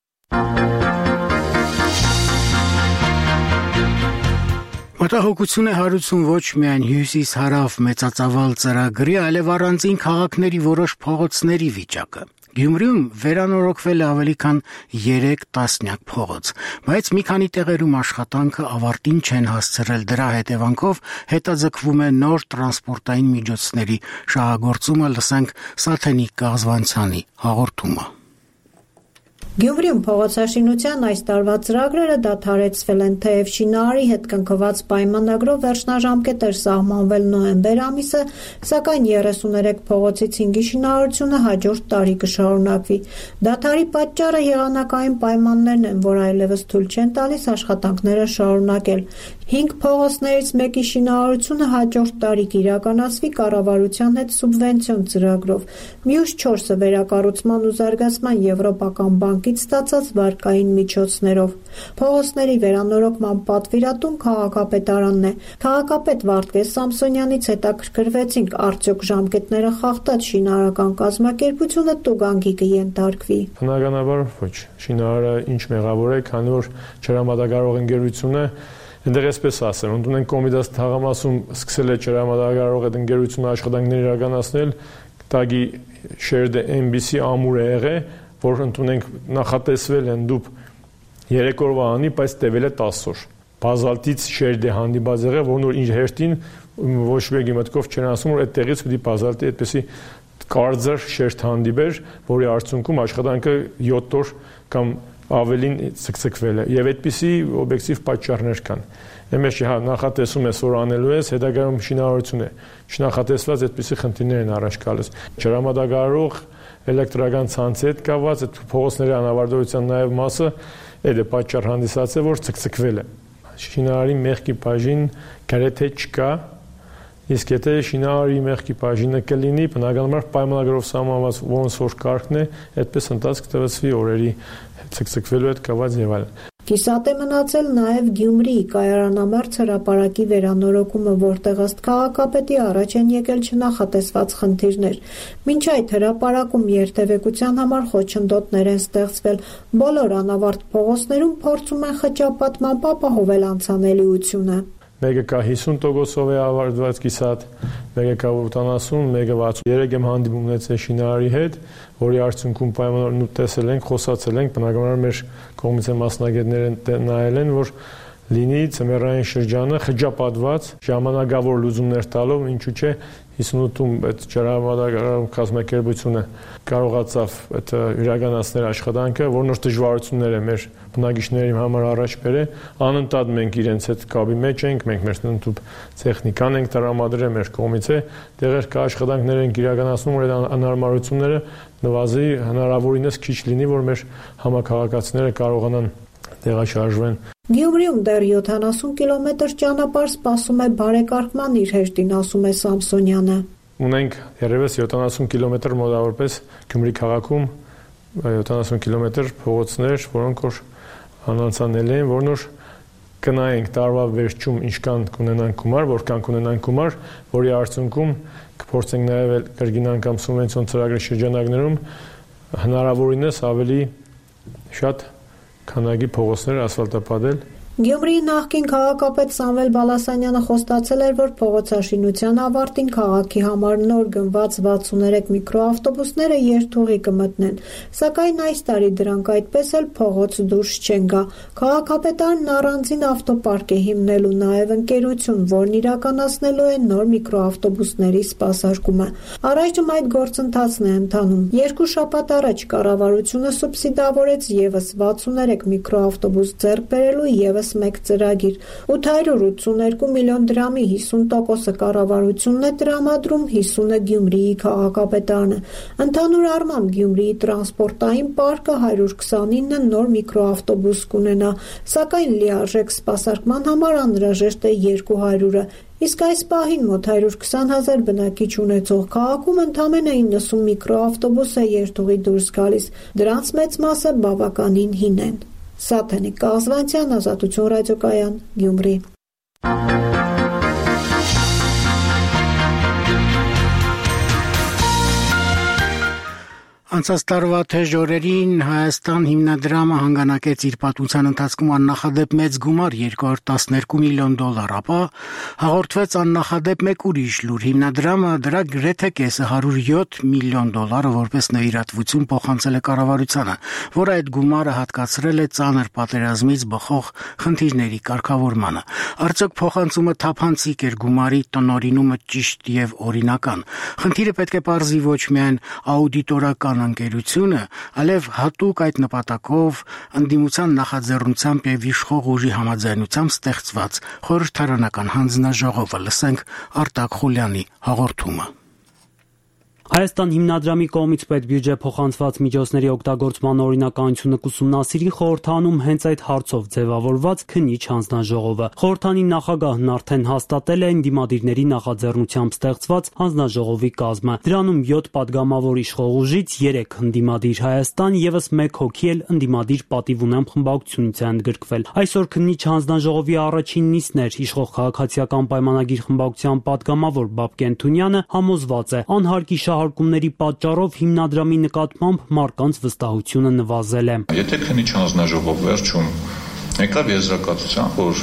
Մտահոգություն է հարուցում ոչ միայն հյուսիս-հարավ մեծածավալ ծրագրի, այլև առանձին քաղաքների որոշ փողոցների վիճակը։ Գյումրիում վերանորոգվել է ավելի քան երեք տասնյակ փողոց, բայց մի քանի տեղերում աշխատանքը ավարտին չեն հասցրել, դրա հետևանքով հետաձգվում է նոր տրանսպորտային միջոցների շահագործումը, լսենք Սաթենիկ Գազվանցյանի հաղորդումը։ Գյումրիում փողոցաշինության այս տարվա ծրագրերը դադարեցվել են, թեև շինարարի հետ կնքված պայմանագրով վերջնաժամկետ էր սահմանվել նոյեմբեր ամիսը, սակայն երեսուներեք փողոցի ցինգի շինարարությունը հաջորդ տարի կշարունակվի։ Դադարի պատճառը եղանակային պայմաններն են, որ այլևս թույլ չեն տալիս աշխատանքները շարունակել։ հինգ փողոցներից մեկի շինարարությունը հաջորդ տարի կիրականացվի կառավարության հետ սուբվենցիոն ծրագրով, մյուս չորսը վերակառուցման ու զարգացման Եվրոպական բանկից ստացած վարկային միջոցներով։ Փողոցների վերանորոգման պատվիրատուն քաղաքապետարանն է։ Քաղաքապետ Վարդգես Սամսոնյանից հետաքրքրվեցինք, արդյոք ժամկետները խախտած շինարարական կազմակերպությունը տուգանքի կենթարկվի։ Բնականաբար ոչ, շինարարը ինչ մեղավոր է, քանի որ ջրամատակարարող ընկերությունը այնտեղ էսպես ասեմ, ընդունենք Կոմիտաս թաղամասում սկսել է ջրամատակարարող այդ ընկերությունը աշխատանքներ իրականացնել, տագի շերդը էն բի սի ամուր է եղել, որ ընդունենք նախատեսվել են դուք երեք օրվա անի, բայց տևել է տասը օր։ Բազալտից շերդ է հանդիպած եղել, որն որ իր հերթին ոչ մեկի մտքով չեն ասում, որ այդտեղից պիտի բազալտի այդպեսի կարծր շերտ հանդիպեր, որի արդյունքում աշխատանքը յոթ օր կամ ավելին ցկցկվել է եւ այդպիսի օբյեկտիվ պատճառներ կան։ Εμείς նախատեսում ես որ անելու ես, հետագայում շինարարություն է։ Չնախատեսված այդպիսի խնդիրներ են առաջ գալիս։ Ջրամատակարարող էլեկտրական ցանցի հետ կապված այդ փողոցների անավարտության նաեւ մասը այդ է պատճառ հանդիսացել, որ ցկցկվել է։ Շինարարի մեղքի բաժին գրեթե չկա։ Իսկ եթե շինարարի մեղքի բաժինը կլինի, բնականաբար պայմանագրով սահմանված ոնց որ կարգն է, այդպես ընթացք տվեցվի օրերի ցկցկվելու հետ կապված եւ այլն։ Կիսատ է մնացել նաև Գյումրիի կայարանամերձ հրապարակի վերանորոգումը, որտեղ ըստ քաղաքապետի առաջ են եկել չնախատեսված խնդիրներ։ Մինչ այդ հրապարակում երթևեկության համար խոչընդոտներ են ստեղծվել։ Բոլոր անավարտ փողոցներում փորձում են խճապատմամբ ապահովել անցանելիությունը։ Մեկը կա հիսուն տոկոսով է ավարտված կիսատ, մեկը կա ութանասուն, մեկը վաթսուն։ Երեք եմ հանդիպում ունեցել շինարարի հետ, որի արդյունքում պայմանավորություն տեսել ենք, խոսացել ենք, բնականաբար մեր կողմից մասնագետները նայել են, որ լինի ծմերային շրջանը խճապատված, ժամանակավոր լուծումներ տալով, ինչու՞ չէ հիսունութում այդ ջրամատակարարող կազմակերպությունը կարողացավ այդ իրականացնել աշխատանքը, որն որ դժվարություններ է մեր բնակիչների համար առաջ բերել, անընդհատ մենք իրենց հետ կապի մեջ ենք, մենք մեր ընդհանուր տեխնիկան ենք տրամադրել մեր կողմից է, տեղեր կա աշխատանքներ ենք իրականացնում, որ այդ անհարմարությունները նվազի հնարավորինս քիչ լինի, որ մեր համակարգացիները կարողանան տեղաշարժվեն։ Գյումրիում դեռ յոթանասուն կիլոմետր ճանապարհ սպասում է բարեկարգման իր հեշտին, ասում է Սամսոնյանը։ Ունենք երևս յոթանասուն կիլոմետր մոտավորապես Գյումրի քաղաքում յոթանասուն կիլոմետր փողոցներ, որոնք որ անանցանելի են, որոնք որ կնայենք տարվա վերջում ինչքան կունենանք գումար, որքան կունենանք գումար, որի արդյունքում կփորձենք նաև կրկին անգամ սուբվենցիոն ծրագրի շրջանակներում հնարավորինս ավելի շատ քանակի փողոցներ ասֆալտապատել։ Գյումրիի նախկին քաղաքապետ Սամվել Բալասանյանը խոստացել էր, որ փողոցաշինության ավարտին քաղաքի համար նոր գնված վաթսուններեք միկրոավտոբուսները երթուղի կմտնեն, սակայն այս տարի դրանք այդպես էլ փողոց դուրս չեն գա։ Քաղաքապետարն առանձին ավտոպարկ է հիմնելու, նաև ընկերություն, որն իրականացնելու է նոր միկրոավտոբուսների սպասարկումը։ Առայժմ այդ գործընթացն է ընթանում։ Երկու շաբաթ առաջ կառավարությունը սուբսիդավորեց եւս վաթսուններեք միկրոավտոբուս ձեռք բերելու եւս մեկ ծրագիր։ ութ հարյուր ութսուներկու միլիոն դրամի հիսուն տոկոսը կառավարությունն է տրամադրում, հիսունը Գյումրիի քաղաքապետարանը։ Ընդհանուր առմամբ Գյումրիի տրանսպորտային պարկը հարյուր քսանինը նոր միկրոավտոբուս կունենա, սակայն լիարժեք սպասարկման համար անհրաժեշտ է երկու հարյուրը։ Իսկ այս պահին մոտ հարյուր քսան հազար բնակիչ ունեցող քաղաքում ընդամենը իննսուն միկրոավտոբուս է երթուղի դուրս գալիս։ Դրանց մեծ մասը բավականին հին են։ Սաթենիկ Կազվանցյան, Ազատություն ռադիոկայան, Գյումրի։ Անցած տարվա թեժ օրերին Հայաստան հիմնադրամը հանգանակեց իր պատմության ընթացքում աննախադեպ մեծ գումար երկու հարյուր տասներկու միլիոն դոլար, ապա հաղորդվեց աննախադեպ մեկ ուրիշ լուր։ Հիմնադրամը դրա գրեթե կեսը հարյուր յոթ միլիոն դոլարը որպես նվիրատվություն փոխանցել է կառավարությանը, որը այդ գումարը հատկացրել է ծանր պատերազմից բխող խնդիրների կարգավորմանը։ Արդյոք փոխանցումը թափանցիկ էր, գումարի տնօրինումը ճիշտ եւ օրինական։ Խնդիրը պետք է պարզի ոչ միայն աուդիտորական ընկերությունը, այլև հատուկ այդ նպատակով ընդդիմության նախաձեռնությամբ եւ իշխող ուժի համաձայնությամբ ստեղծված խորհրդարանական հանձնաժողովը։ Լսենք Արտակ Խուլյանի հաղորդումը։ Հայաստան հիմնադրամի կողմից պետբյուջե փոխանցված միջոցների օգտագործման օրինականությունը կուսումնասիրի խորհրդանում հենց այդ հարցով ձևավորված քննիչ հանձնաժողովը։ Խորհրդանի նախագահն արդեն հաստատել է ընդդիմադիրների նախաձեռնությամբ ստեղծված հանձնաժողովի կազմը։ Դրանում յոթ падգամավոր իշխող ուժից երեք ընդդիմադիր Հայաստան, եւս մեկ հոգի էլ ընդդիմադիր պատիվ ունեմ խմբակցությունից է ընդգրկվել։ Այսօր քննիչ հանձնաժողովի առաջին նիստն էր իշխող քաղաքացիական պայմանագիր խմբակցության падգամավոր Բաբկեն Թունյանը համոզված է, անհարկի շահարկումների պատճառով հիմնադրամի նկատմամբ մարդկանց վստահությունը նվազել է։ Եթե քննիչ հանձնաժողով վերջում եկավ եզրակացության, որ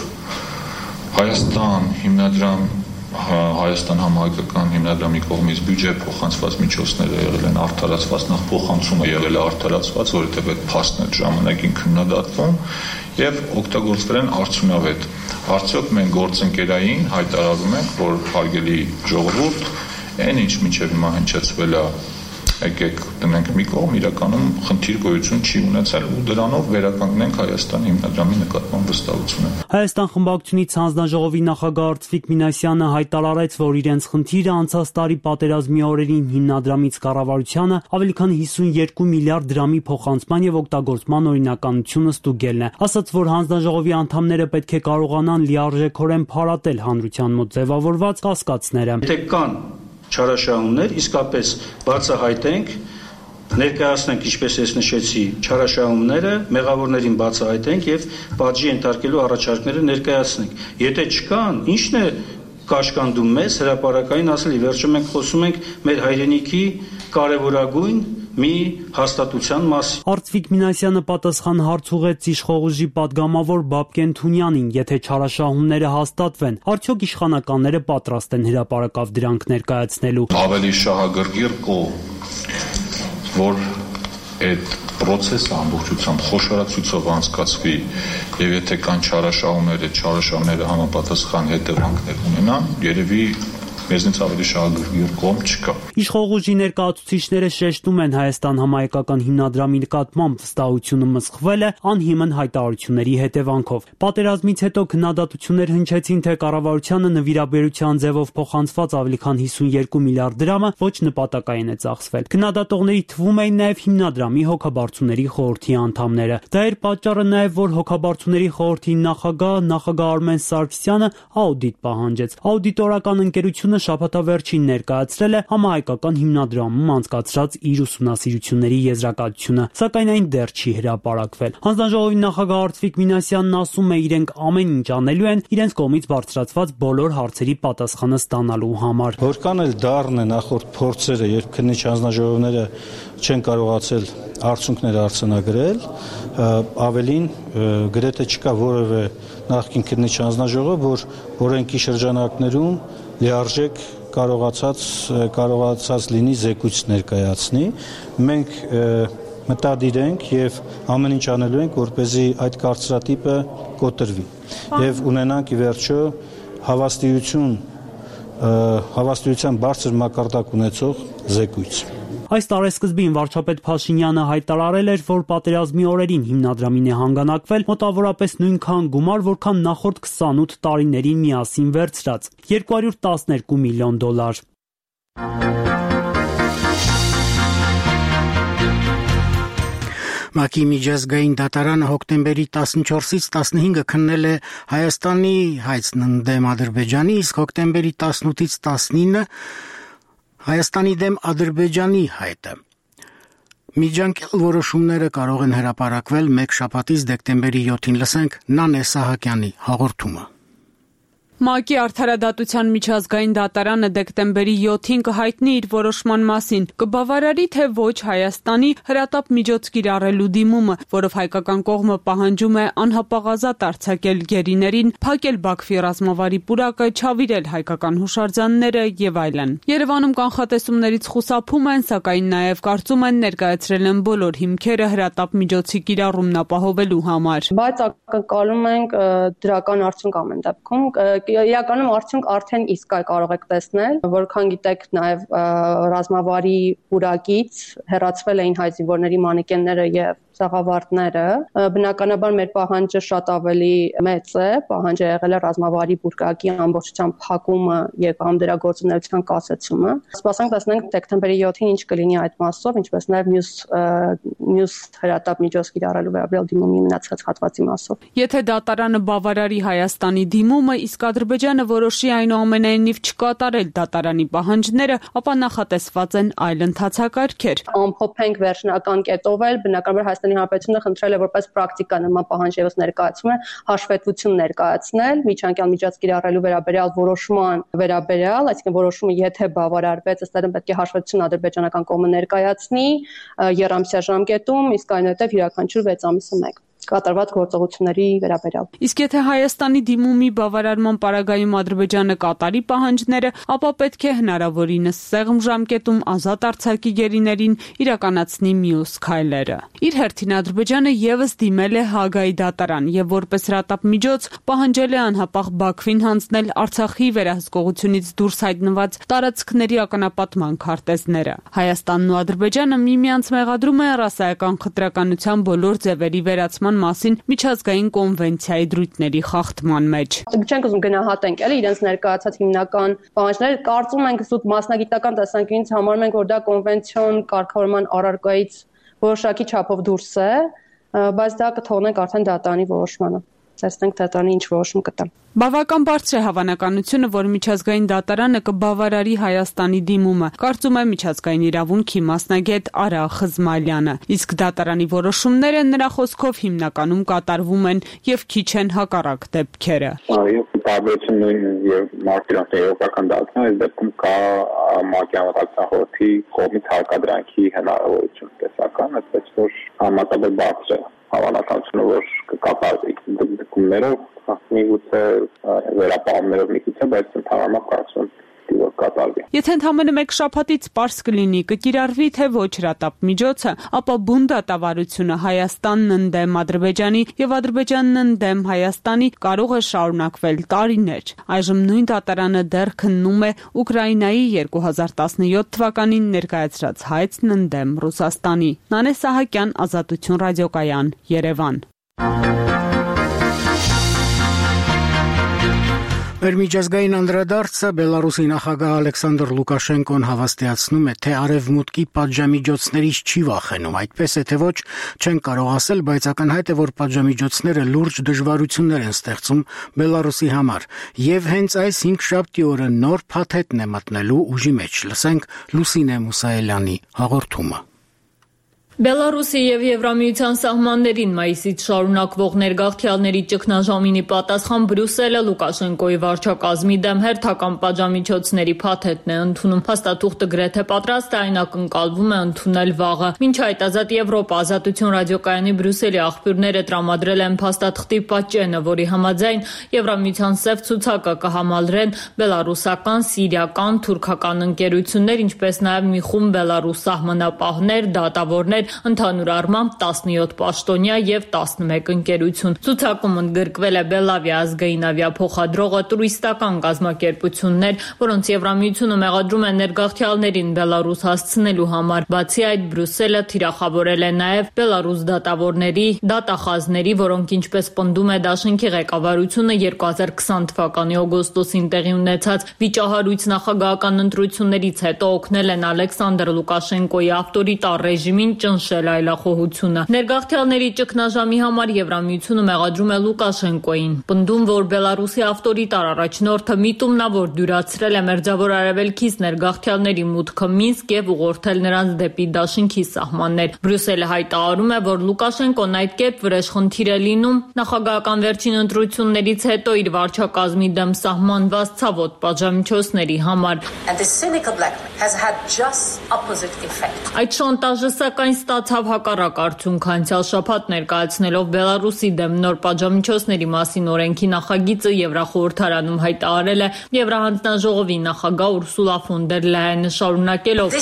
Հայաստան հիմնադրամ Հայաստան համահայկական հիմնադրամի կողմից բյուջե փոխանցված միջոցները եղել են արդարացված, նախ փոխանցումը եղել է արդարացված, որովհետև այդ փաստն է ժամանակին քննադատվում եւ օգտագործվել են արդյունավետ։ Արդյոք մենք գործընկերային հայտարարում ենք, որ հարգելի ժողովուրդ, այն ինչ մինչև հիմա հնչեցվել է, եկեք դնենք մի կողմ, իրականում խնդիր գոյություն չի ունեցել ու դրանով վերականգնենք Հայաստան հիմնադրամի նկատմամբ վստահությունը։ Հայաստան խմբակցությունից հանձնաժողովի նախագահ Արծվիկ Մինասյանը հայտարարեց, որ իրենց խնդիրը անցած տարի պատերազմի օրերին հիմնադրամից կառավարությանը ավելի քան հիսունյոթ միլիարդ դրամի փոխանցման եւ օգտագործման օրինականությունը ստուգելն է։ Ասաց, որ հանձնաժողովի անդամները պետք է կարողանան լիարժեքորեն փարատել հանրության մոտ ձևավորված կասկածները։ Եթե կան չարաշահումներ, իսկապես բացահայտենք, ներկայացնենք, ինչպես ես նշեցի, չարաշահումները, մեղավորներին բացահայտենք եւ պատժի ենթարկելու առաջարկները ներկայացնենք։ Եթե չկան, ի՞նչն է կաշկանդում մեզ հրապարակային ասել, ի վերջո մենք խոսում ենք մեր հայրենիքի կարևորագույն մի հաստատության մասին։ Արծվիկ Մինասյանը պատասխան հարց ուղղեց իշխող ուժի падգամավոր Բաբկեն Թունյանին, եթե չարաշահումները հաստատվեն, արդյոք իշխանականները պատրաստ են հրապարակավ դրանք ներկայացնելու։ Ավելի շահագրգիռ կողմ, որ այդ process-ը ամբողջությամբ խոշորացույցով անցկացվի եւ եթե կան չարաշահումները, չարաշահումները համապատասխան հետևանքներ ունենան, երևի մեզնից ավելի շահագրգիռ կողմ չկա։ Իշխող ուժի ներկայացուցիչները շեշտում են Հայաստան համահայկական հիմնադրամի նկատմամբ վստահությունը մսխվել է անհիմն հայտարարությունների հետևանքով։ Պատերազմից հետո քննադատություններ հնչեցին, թե կառավարությանը նվիրաբերության ձևով փոխանցված ավելի քան հիսունյոթ միլիարդ դրամը ոչ նպատակային է ծախսվել։ Քննադատողների թվում էին նաև հիմնադրամի հոգաբարձուների խորհրդի անդամները։ Դա էր պատճառը նաև, որ հոգաբարձուների խորհրդի նախագահ նախագահ Արմեն Սարգսյանը աուդիտ պահանջեց։ Աուդիտորական ընկերությունը շաբաթավերջին ներկայացրել է համահայկական հիմնադրամում անցկացրած իր ուսումնասիրությունների եզրակացությունը, սակայն այն դեռ չի հրապարակվել։ Հանձնաժողովի նախագահ Արծվիկ Մինասյանն ասում է, իրենք ամեն ինչ անելու են իրենց կողմից բարձրացված բոլոր հարցերի պատասխանը ստանալու համար։ Որքան էլ դառն է նախորդ փորձերը, երբ քննիչ հանձնաժողովները չեն կարողացել արդյունքներ արձանագրել, ավելին գրեթե չկա որևէ նախկին քննիչ հանձնաժողով, որ օրենքի շրջանակներում լիարժեք կարողացած կարողացած լինի զեկույց ներկայացնի։ Մենք մտադիր ենք եւ ամեն ինչ անելու ենք, որպեսզի այդ կարծրատիպը կոտրվի եւ ունենանք ի վերջո հավաստիություն հավաստիության բարձր մակարդակ ունեցող զեկույց։ Այս տարեսկզբին վարչապետ Փաշինյանը հայտարարել էր, որ պատերազմի օրերին հիմնադրամին է հանգանակվել մոտավորապես նույնքան գումար, որքան նախորդ քսանութ տարիներին միասին վերցրած՝ երկու հարյուր տասներկու միլիոն դոլար։ ՄԱԿ-ի միջազգային դատարանը հոկտեմբերի տասնչորսից տասնհինգը քննել է Հայաստանի հայցն դեմ Ադրբեջանի, իսկ հոկտեմբերի տասնութից տասնինը Հայաստանի դեմ Ադրբեջանի հայտը։ Միջանկյալ որոշումները կարող են հրապարակվել մեկ շաբաթից դեկտեմբերի յոթին։ Լսենք Նանե Սահակյանի հաղորդումը։ ՄԱԿ-ի արդարադատության միջազգային դատարանը դեկտեմբերի յոթին կհայտնի իր որոշման մասին, կբավարարի թե ոչ Հայաստանի հրատապ միջոց կիրառելու դիմումը, որով հայկական կողմը պահանջում է անհապաղազատ արձակել գերիներին, փակել Բաքվի ռազմավարի պուրակը, չավիրել հայկական հուշարձանները եւ այլն։ Երևանում կանխատեսումներից խուսափում են, սակայն նաեւ կարծում են ներկայացրել են բոլոր հիմքերը հրատապ միջոցի կիրառումն ապահովելու համար։ Բայց ակնկալում ենք դրական արդյունք ամեն դեպքում։ Իրականում արդյունք արդեն իսկ կարող եք տեսնել, որքան գիտեք նաև ռազմավարի պուրակից հեռացվել էին հայ զինվորների մանեկենները եւ սաղավարտները, բնականաբար մեր պահանջը շատ ավելի մեծ է, պահանջը եղել է ռազմավարի բուրգակի ամբողջությամբ փակումը եւ անդրագործունեության կասեցումը։ Սպասենք տեսնենք դեկտեմբերի յոթին ինչ կլինի այդ մասով, ինչպես նաեւ մյուս մյուս հրատապ միջոց կիրառելու վերաբերյալ դիմումի մնացած հատվածի մասով։ Եթե դատարանը բավարարի Հայաստանի դիմումը, իսկ Ադրբեջանը որոշի այնուամենայնիվ չկատարել դատարանի պահանջները, ապա նախատեսված են այլ ընթացակարգեր։ Ամփոփենք վերջնական կետով էլ բնականաբար Հայաստանի Հանրապետությունը խնդրել է որպես պրակտիկա նման պահանջ եւս ներկայացում է հաշվետվություն ներկայացնել միջանկյալ միջոց կիրառելու վերաբերյալ որոշման վերաբերյալ, այսինքն որոշումը եթե բավարարվեց, ըստ այդմ պետք է հաշվետվություն ադրբեջանական կողմը ներկայացնի եռամսյա ժամկետում, իսկ այնուհետև յուրաքանչյուր վեց ամիսը մեկ կատարված գործողությունների վերաբերյալ։ Իսկ եթե Հայաստանի դիմումի բավարարման պարագայում Ադրբեջանը կատարի պահանջները, ապա պետք է հնարավորինս սեղմ ժամկետում ազատ արձակի գերիներին իրականացնի մյուս քայլերը։ Իր հերթին Ադրբեջանը եւս դիմել է Հագայի դատարան եւ որպես հրատապ միջոց պահանջել է անհապաղ Բաքվին հանձնել Արցախի վերահսկողությունից դուրս հայտնված տարածքների ականապատման քարտեզները։ Հայաստանն ու Ադրբեջանը միմյանց մեղադրում են ռասայական խտրականության բոլոր ձևերի վերացման մասին միջազգային կոնվենցիայի դրույթների խախտման մեջ։ Չենք ուզում գնահատենք էլի իրենց ներկայացած հիմնական պահանջները, կարծում ենք զուտ մասնագիտական տեսանկյունից համարում ենք, որ դա կոնվենցիոն կարգավորման առարկայից որոշակի չափով դուրս է, բայց դա կթողնենք արդեն դատարանի որոշմանը։ Տեսնենք դատարանը ինչ որոշում կտա։ Բավական բարձր է հավանականությունը, որ միջազգային դատարանը կբավարարի Հայաստանի դիմումը, կարծում է միջազգային իրավունքի մասնագետ Արա Խզմալյանը, իսկ դատարանի որոշումները նրա խոսքով հիմնականում կատարվում են եւ քիչ են հակառակ դեպքերը։ Եվ տարբերություն նույն եւ մարտիրոսների եվրոպական դատան, այս դեպքում կա մակյանատացախորթի կողմից հարկադրանքի հնարավորություն տեսական, այսպես որ համատաբար բարձր է հավանականությունը, որ կկատարվի դեպքերով միգուցե վերապահումներով միգուցե, բայց ընդհանրապես կարծում որ կատարվի։ Եթե ընդամենը մեկ շաբաթից պարզ կլինի, կկիրառվի թե ոչ հրատապ միջոցը, ապա բուն դատավարությունը Հայաստանն ընդդեմ Ադրբեջանի եւ Ադրբեջանն ընդդեմ Հայաստանի կարող է շարունակվել տարիներ։ Այժմ նույն դատարանը դեռ քննում է Ուկրաինայի երկու հազար տասնյոթ թվականին ներկայացրած հայցն ընդդեմ Ռուսաստանի։ Նանե Սահակյան, Ազատություն ռադիոկայան, Երևան։ Մեր միջազգային անդրադարձը Բելարուսի նախագահ Ալեքսանդր Լուկաշենկոն հավաստիացնում է, թե արևմուտքի պատժամիջոցներից չի վախենում, այդպես է թե ոչ չեն կարող ասել, բայց ակնհայտ է, որ պատժամիջոցները լուրջ դժվարություններ են ստեղծում Բելարուսի համար, եւ հենց այս հինգշաբթի օրը նոր փաթեթն է մտնելու ուժի մեջ։ Լսենք Լուսինե Մուսայելյանի հաղորդումը։ Բելարուսի եւ Եվրամիության սահմաններին մայիսից շարունակվող ներգաղթյալների ճգնաժամինի պատասխան Բրյուսելը Լուկաշենկոյի վարչակազմի դեմ հերթական պատժամիջոցների փաթեթն է ընդունում։ Փաստաթուղթը գրեթե պատրաստ է, այն ակնկալվում է ընդունել վաղը։ Մինչ այդ Ազատ Եվրոպա Ազատություն ռադիոկայանի Բրյուսելի աղբյուրները տրամադրել են փաստաթղթի պատճենը, որի համաձայն Եվրամիության սև ցուցակը կհամալրեն բելարուսական, սիրիական, թուրքական ընկերություններ, ինչպես նաեւ մի խումբ բելարուս սահմանապահներ, դատավորներ, ընդհանուր առմամբ տասնյոթ պաշտոնյա եւ տասնմեկ ընկերություն։ Ցուցակում ընդգրկվել է Բելավիա ազգային ավիափոխադրողը, տուրիստական կազմակերպություններ, որոնց Եվրամիությունը մեղադրում է ներգաղթյալներին Բելարուս հասցնելու համար։ Բացի այդ, Բրյուսելը թիրախավորել է նաեւ Բելարուս դատավորների, դատախազների, որոնք ինչպես պնդում է Դաշնքի ղեկավարությունը երկու հազար քսան թվականի օգոստոսին տեղի ունեցած վիճահարույց նախագահական ընտրություններից հետո օգնել են Ալեքսանդր Լուկաշենկոյի ավտորիտար ռեժիմին ճնշել այլախոհությունը։ Ներգաղթյալների ճգնաժամի համար Եվրամիությունը մեղադրում է Լուկաշենկոյին, պնդում, որ Բելարուսի ավտորիտար առաջնորդը միտումնավոր դյուրացրել է Մերձավոր Արևելքից ներգաղթյալների մուտքը Մինսկ եւ ուղղորդել նրանց դեպի Դաշնքի սահմաններ։ Բրյուսելը հայտարարում է, որ Լուկաշենկոն այդ կերպ վրեժխնդիր է լինում նախագահական վերջին ընտրություններից հետո իր վարչակազմի դեմ սահմանված ցավոտ պատժամիջոցների համար։ Այդ շանտաժը սակայն ստացավ հակառակ արդյունք, անցյալ շաբաթ ներկայացնելով Բելարուսի դեմ նոր պատժամիջոցների մասին օրենքի նախագիծը Եվրախորհրդարանում հայտարարել է Եվրահանձնաժողովի նախագահ Ուրսուլա ֆոն դեր Լայենը, շարունակելով.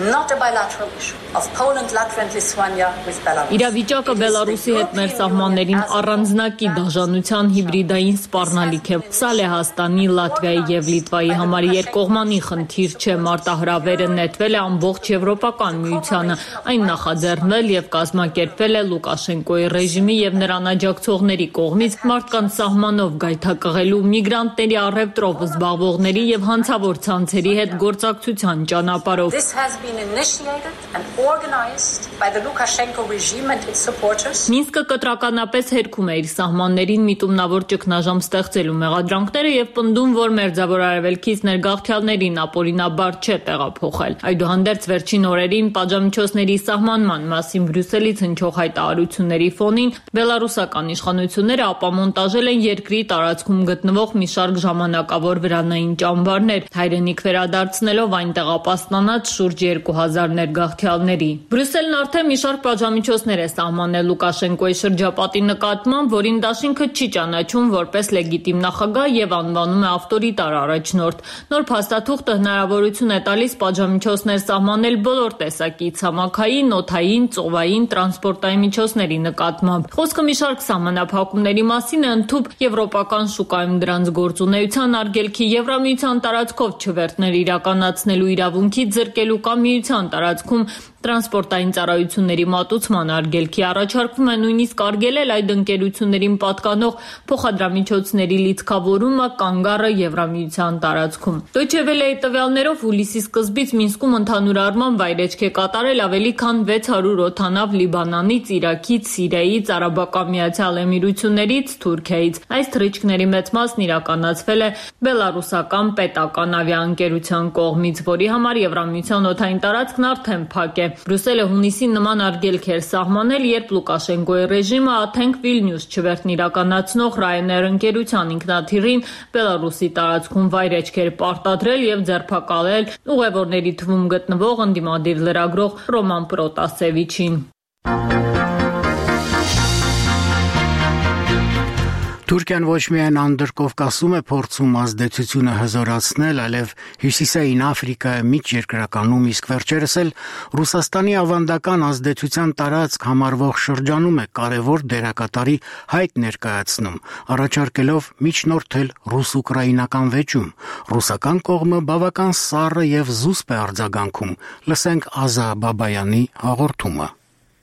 Իրավիճակը Բելարուսի հետ մեր սահմաններին առանձնակի դաշնության հիբրիդային սպառնալիք է։ Սա Լեհաստանի, Լատվիայի եւ Լիտվայի համար երկկողմանի խնդիր չէ, մարտահրավերը նետվել է ամբողջ Եվրոպական միությանը, այն նախ նախաձեռնել եւ կազմակերպվել է Լուկաշենկոյի ռեժիմի եւ նրան աջակցողների կողմից մարդկանց սահմանով գայթակղելու, միգրանտների առևտրով զբաղվողների եւ հանցավոր ցանցերի հետ գործակցության ճանապարհով։ Մինսկը կտրականապես հերքում է իր սահմաններին միտումնավոր ճգնաժամ ստեղծելու մեղադրանքները եւ պնդում, որ Մերձավոր Արևելքից ներգաղթյալներին ապօրինաբար չէ տեղափոխել։ Այդուհանդերձ վերջին օրերին պատժամիջոցների սահմանման մասին Բրյուսելից հնչող հայտարարությունների ֆոնին բելարուսական իշխանությունները ապամոնտաժել են երկրի տարածքում գտնվող մի շարք ժամանակավոր վրանային ճամբարներ, հայրենիք վերադարձնելով այնտեղ ապաստանած շուրջ երկու հազար ներգաղթյալների։ Բրյուսելն արդեն մի շարք պատժամիջոցներ է սահմանել Լուկաշենկոյի շրջապատի նկատմամբ, որին դաշինքը չի ճանաչում որպես լեգիտիմ նախագահ եւ անվանում է ավտորիտար առաջնորդ։ Նոր փաստաթուղթը հնարավորություն է տալիս պատժամիջոցներ սահմանել բոլոր տեսակի ցամաքային, օդային, ծովային, տրանսպորտային միջոցների նկատմամբ։ Խոսքը մի շարք սահմանափակումների մասին է, ընդհանուր եվրոպական շուկայում դրանց գործունեության արգելքի, Եվրամիության տարածքով չվերթներ իրականացնելու իրավունքի ձեռքելու կամ միության տարածքում տրանսպորտային ծառայությունների մատուցման արգելքի առաջարկվում է նույնիսկ արգելել այդ ընկերություններին պատկանող փոխադրամիջոցների լիցքավորումը կանգառը Եվրամիության տարածքում։ Deutsche Welle-ի տվյալներով հուլիսի սկզբից Մինսկում ընդհանուր առմամբ վայրեջք է կատարել ավելի քան վեց հարյուր օդանավ Լիբանանից, Իրաքից, Սիրիայից, Արաբական Միացյալ Էմիրություններից, Թուրքիայից։ Այս թռիչքների մեծ մասն իրականացվել է բելարուսական պետական ավիաընկերության կողմից, որի համար Եվրամիության օդային տարածքն արդեն փակ է։ Բրյուսելը հունիսին նման արգելք էր սահմանել, երբ Լուկաշենկոյի ռեժիմը Աթենք Վիլնյուս չվերթն իրականացնող Ryanair ընկերության ինքնաթիռին Բելարուսի տարածքում վայրեջք էր պարտադրել եւ ձերբակալել ուղևորների թվում գտնվող ընդդիմադիր լրագրող Ռոման Պրոտասևիչին։ Թուրքիան ոչ միայն Անդրկովկասում է փորձում ազդեցությունը հզորացնել, այլև Հյուսիսային Աֆրիկայի միջերկրականում, իսկ վերջերս էլ Ռուսաստանի ավանդական ազդեցության տարածք համարվող շրջանում է կարևոր դերակատարի հայտ ներկայացնում, առաջարկելով միջնորդել ռուս-ուկրաինական վեճում։ Ռուսական կողմը բավական սառը եւ զուսպ է արձագանքում։ Լսենք Ազա Բաբայանի հաղորդումը։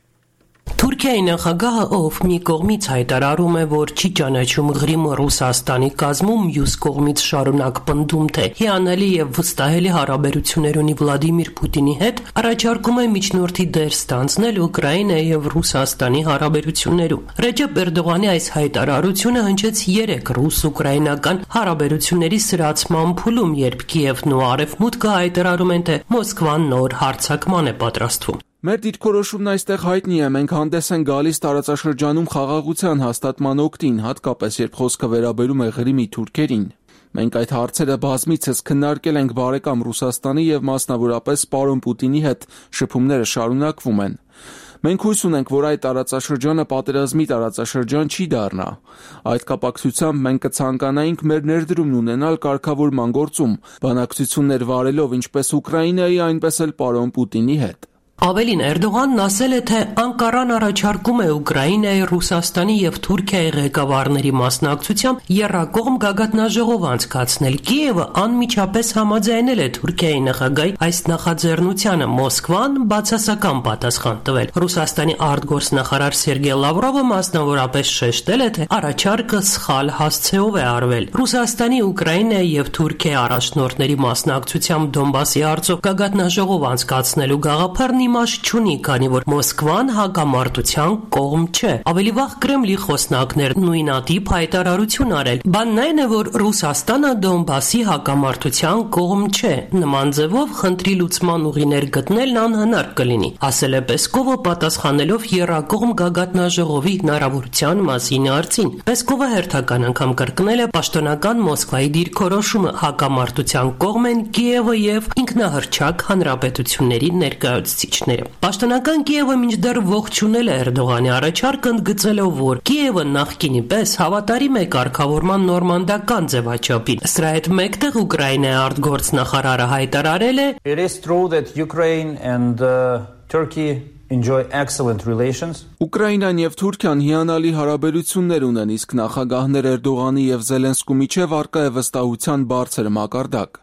Թուրքիայի նախագահը, ով մի կողմից հայտարարում է, որ չի ճանաչում Ղրիմը Ռուսաստանի կազմում, մյուս կողմից շարունակ պնդում, թե հիանալի եւ վստահելի հարաբերություններ ունի Վլադիմիր Պուտինի հետ, առաջարկում է միջնորդի դեր ստանձնել Ուկրաինայի եւ Ռուսաստանի հարաբերություններում։ Ռեջեփ Էրդողանի այս հայտարարությունը հնչեց երեք ռուս-ուկրաինական հարաբերությունների սրացման փուլում, երբ Կիևն ու Արևմուտքը հայտարարում են, թե Մոսկվան նոր հարձակման է պատրաստվում։ Մեր դիրքորոշումն այստեղ հայտնի է, մենք հանդես են գալիս տարածաշրջանում խաղաղության հաստատման օգտին, հատկապես երբ խոսքը վերաբերում է Ղրիմի թուրքերին։ Մենք այդ հարցերը բազմիցս քննարկել ենք բարեկամ Ռուսաստանի եւ մասնավորապես պարոն Պուտինի հետ, շփումները շարունակվում են։ Մենք հույս ունենք, որ այդ տարածաշրջանը պատերազմի տարածաշրջան չի դառնա։ Այդ կապակցությամբ մենք կցանկանայինք մեր ներդրումն ունենալ կարգավորման գործում, բանակցություններ վարելով ինչպես Ուկրաինայի, այնպես էլ պարոն Պուտինի հետ։ Ավելին, Էրդողանն ասել է, թե Անկարան առաջարկում է Ուկրաինայի, Ռուսաստանի եւ Թուրքիայի ղեկավարների մասնակցությամբ եռակողմ գագաթնաժողով անցկացնել։ Կիևը անմիջապես համաձայնել է Թուրքիայի նախագահի այս նախաձեռնությանը, Մոսկվան բացասական պատասխան տվել։ Ռուսաստանի արտգործնախարար Սերգեյ Լավրովը մասնավորապես շեշտել է, թե առաջարկը սխալ հասցեով է արվել։ Ռուսաստանի, Ուկրաինայի եւ Թուրքիայի առաջնորդների մասնակցությամբ Դոնբասի հարցով գագաթնաժողով անցկացնելու գաղափարն իմաստ չունի, քանի որ Մոսկվան հակամարտության կողմ չէ։ Ավելի վաղ Կրեմլի խոսնակներն նույնատիպ հայտարարություն արել։ Բանն այն է, որ Ռուսաստանը Դոնբասի հակամարտության կողմ չէ։ Նման ձևով խնդրի լուծման ուղիներ գտնելն անհնար կլինի, ասել է Պեսկովը, պատասխանելով եռակողմ գագաթնաժողովի հնարավորության մասին հարցին։ Պեսկովը հերթական անգամ կրկնել է պաշտոնական Մոսկվայի դիրքորոշումը, հակամարտության կողմ են Կիևը եւ ինքնահռչակ հանրապետությունների ներկայացուցիչ։ Պաշտոնական Կիևը մինչդեռ ողջունել է Էրդողանի առաջարկը, ընդգծելով, որ Կիևը նախկինի պես հավատարիմ է կարգավորման նորմանդական ձևաչափին։ Սրա հետ մեկտեղ Ուկրաինայի արտգործնախարարը հայտարարել է. It is true that Ukraine and uh, Turkey enjoy excellent relations. Ուկրաինան եւ Թուրքիան հիանալի հարաբերություններ ունեն, իսկ նախագահներ Էրդողանի եւ Զելենսկու միջև առկա է վստահության բարձր մակարդակ։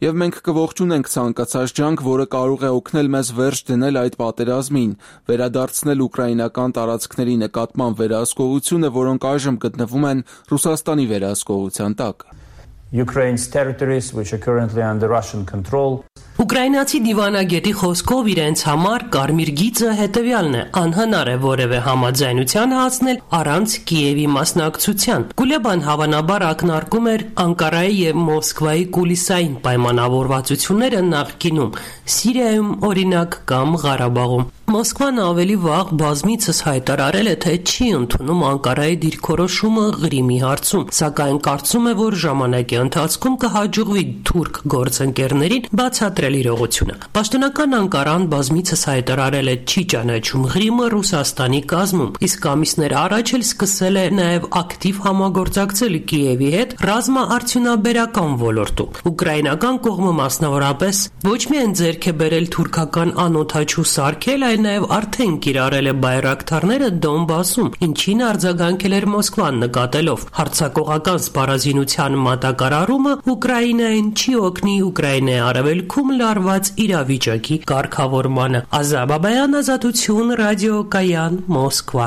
Եվ մենք կողջունենք ցանկացած ջանք, որը կարող է օգնել մեզ վերջ դնել այդ պատերազմին, վերադարձնել ուկրաինական տարածքների նկատմամբ վերահսկողությունը, որոնք այժմ գտնվում են Ռուսաստանի վերահսկողության տակ։ Ukraine's territories which are currently under Russian control. Ուկրաինացի դիվանագետի խոսքով իրենց համար կարմիր գիծը հետևյալն է. անհնար է որևէ համաձայնության հասնել առանց Կիևի մասնակցության։ Գուլեբան հավանաբար ակնարկում էր Անկարայի եւ Մոսկվայի կուլիսային պայմանավորվածությունները նախկինում, Սիրիայում օրինակ կամ Ղարաբաղում։ Մոսկվան ավելի վաղ բազմիցս հայտարարել է, թե չի ընդունում Անկարայի դիրքորոշումը Ղրիմի հարցում, սակայն կարծում է, որ ժամանակի ընթացքում կհաջողվի թուրք գործընկերներին բացատրել իրողությունը։ Պաշտոնական Անկարան բազմիցս հայտարարել է չի ճանաչում Ղրիմը Ռուսաստանի կազմում, իսկ ամիսներ առաջ էլ սկսել է նաև ակտիվ համագործակցել Կիևի հետ ռազմաարդյունաբերական ոլորտում։ Ուկրաինական կողմը մասնավորապես ոչ միայն ձեռք է բերել թուրքական անօդաչու սարքել, այլ նաև արդեն կիրառել է բայրակթարները Դոնբասում, ինչին արձագանքել էր Մոսկվան նկատելով հարձակողական սպառազինության մատակարարումը Ուկրաինային չի օգնի Ուկրաինայի արևելքում լարված իրավիճակի կարգավորմանը։ Ազա Բաբայան, Ազատություն, ռադիոկայան, Մոսկվա։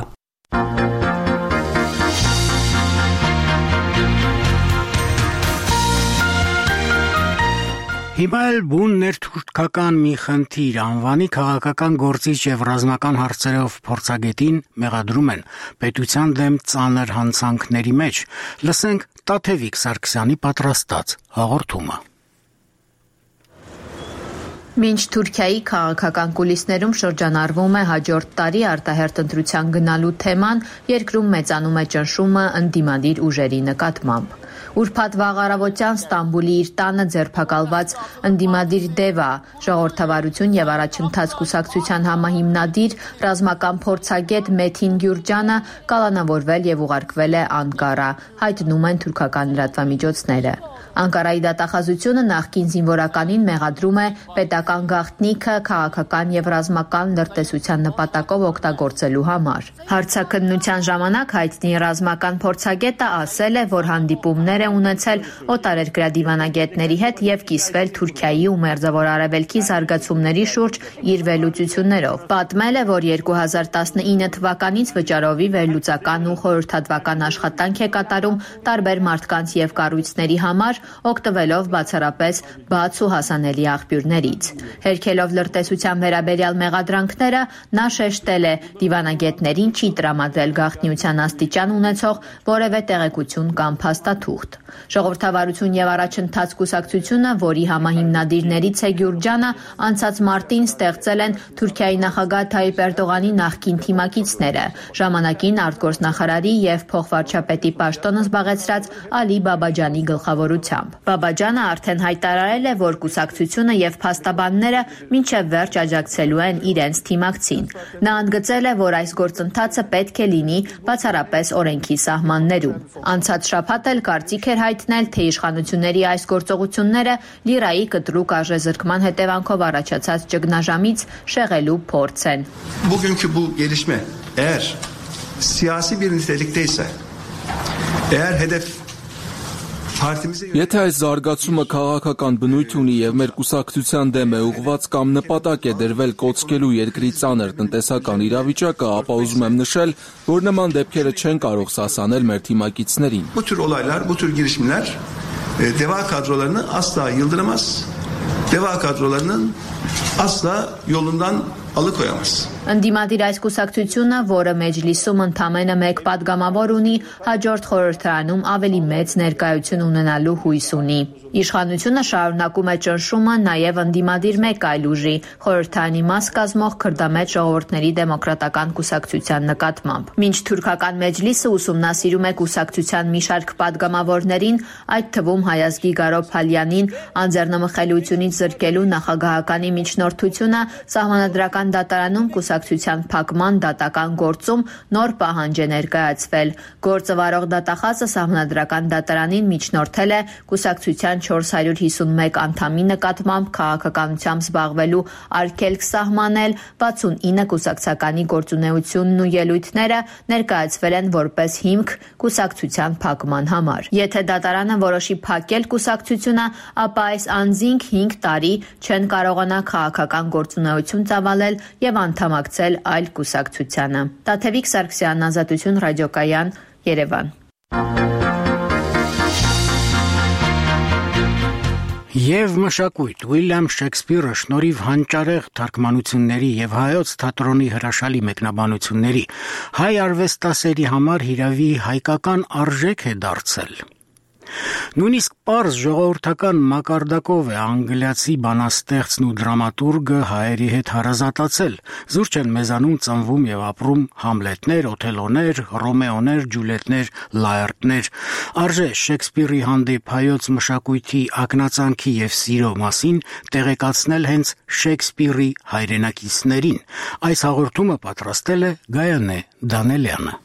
Հիմա էլ բուն ներթուրքական մի խնդիր անվանի քաղաքական գործիչ եւ ռազմական հարցերով փորձագետին մեղադրում են պետության դեմ ծանր հանցանքների մեջ։ Լսենք Տաթևիկ Սարգսյանի պատրաստած հաղորդումը։ Մինչ Թուրքիայի քաղաքական կուլիսներում շրջանառվում է հաջորդ տարի արտահերթ ընտրության գնալու թեման, երկրում մեծանում է ճնշումը ընդդիմադիր ուժերի նկատմամբ։ Ուրբաթ վաղ առավոտյան Ստամբուլի իր տանը ձերբակալված ընդդիմադիր Դևա ժողովրդավարություն եւ առաջընթաց կուսակցության համահիմնադիր ռազմական փորձագետ Մեթին Գյուրջանը կալանավորվել եւ ուղարկվել է Անկարա, հայտնում են թուրքական լրատվամիջոցները։ Անկարայի դատախազությունը նախկին զինվորականին մեղադրում է պետական գաղտնիքը քաղաքական եւ ռազմական լրտեսության նպատակով օգտագործելու համար։ Հարցաքննության ժամանակ հայտնի ռազմական փորձագետը ասել է, որ հանդիպումներ է ունեցել օտարերկրյա դիվանագետների հետ եւ կիսվել Թուրքիայի ու Մերձավոր Արևելքի զարգացումների շուրջ իր վերլուծություններով։ Պատմել է, որ երկու հազար տասնինը թվականից վճարովի վերլուծական ու խորհրդատվական աշխատանք է կատարում տարբեր մարդկանց եւ կառույցների համար, օգտվելով բացառապես բաց ու հասանելի աղբյուրներից։ Հերքելով լրտեսության վերաբերյալ մեղադրանքները, նա շեշտել է դիվանագետներին չի տրամադրել գաղտնիության աստիճան ունեցող որևէ տեղեկություն կամ փաստաթուղթ։ Ժողովրդավարություն եւ առաջընթաց կուսակցությունը, որի համահիմնադիրներից է Գյուրջանը, անցած մարտին ստեղծել են Թուրքիայի նախագահ Թայիպ Էրդողանի նախկին թիմակիցները, ժամանակին արտգործնախարարի եւ փոխվարչապետի պաշտոնը զբաղեցրած Ալի Բաբաջանի գլխավորությամբ։ Բաբաջանը արդեն հայտարարել է, որ կուսակցությունը եւ փաստաբանները մինչեւ վերջ աջակցելու են իրենց թիմակցին։ Նա ընդգծել է, որ այս գործընթացը պետք է լինի բացառապես օրենքի սահմաններում։ Անցած շաբաթ էլ կարծիք էր հայտնել, թե իշխանությունների այս գործողությունները լիրայի կտրուկ արժեզրկման հետևանքով առաջացած ճգնաժամից շեղելու փորձ են։ Bugünkü bu gelişme eğer siyasi bir nitelikteyse, eğer hedef Եթե այս զարգացումը քաղաքական բնույթ ունի եւ մեր կուսակցության դեմ է ուղղված կամ նպատակ է դրվել կոծկելու երկրի ծանր տնտեսական իրավիճակը, ապա ուզում եմ նշել, որ նման դեպքերը չեն կարող սասանել մեր թիմակիցներին։ Bu tür olaylar, bu tür girişimler DEVA kadrolarını asla yıldıramaz. DEVA kadrolarının asla yolundan alıkoyamaz. Ընդդիմադիր այս կուսակցությունը, որը մեջլիսում ընդամենը մեկ падգամավոր ունի, հաջորդ խորհրդարանում ավելի մեծ ներկայություն ունենալու հույս ունի։ Իշխանությունը շարունակում է ճնշումը նաև ընդդիմադիր մեկ այլ ուժի, խորհրդարանի մաս կազմող քրդամետ ժողովուրդների դեմոկրատական կուսակցության նկատմամբ։ Մինչ թուրքական մեջլիսը ուսումնասիրում է կուսակցության մի շարք падգամավորներին, այդ թվում Հայազգի Գարոփալյանին անձեռնմխելիությունից զրկելու նախագահականի միջնորդությունը, սահմանադրական դատարանում կուսակցության կուսակցության փակման դատական գործում նոր պահանջ է ներկայացվել։ Գործը վարող դատախազը Սահմանադրական դատարանին միջնորդել է կուսակցության չորս հարյուր հիսունմեկ անդամի նկատմամբ քաղաքականությամբ զբաղվելու արգելք սահմանել, վաթսունինը կուսակցականի գործունեությունն ու ելույթները ներկայացվել են որպես հիմք կուսակցության փակման համար։ Եթե դատարանը որոշի փակել կուսակցությունը, ապա այս անձինք հինգ տարի չեն կարողանա քաղաքական գործունեություն ծավալել եւ անդամակցել այլ կուսակցությանը։ Տաթևիկ Սարգսյան, Ազատություն ռադիոկայան, Երևան։ Եվ մշակույթ Ուիլյամ Շեքսպիրը շնորհիվ հանճարեղ թարգմանությունների եւ հայոց թատրոնի հրաշալի մեկնաբանությունների հայ արվեստասերի համար հիրավի հայկական արժեք է դարձել։ Նույնիսկ պարզ ժողովրդական մակարդակով է անգլիացի բանաստեղծն ու դրամատուրգը հայերի հետ հարազատացել։ Զուր չեն մեզանում ծնվում եւ ապրում Համլետներ, Օթելոներ, Ռոմեոներ, Ջուլիետներ, Լայարդներ։ Արժե Շեքսպիրի հանդեպ հայոց մշակույթի ակնածանքի եւ սիրո մասին տեղեկացնել հենց Շեքսպիրի հայրենակիցներին։ Այս հաղորդումը պատրաստել է Գայանե Դանելյանը։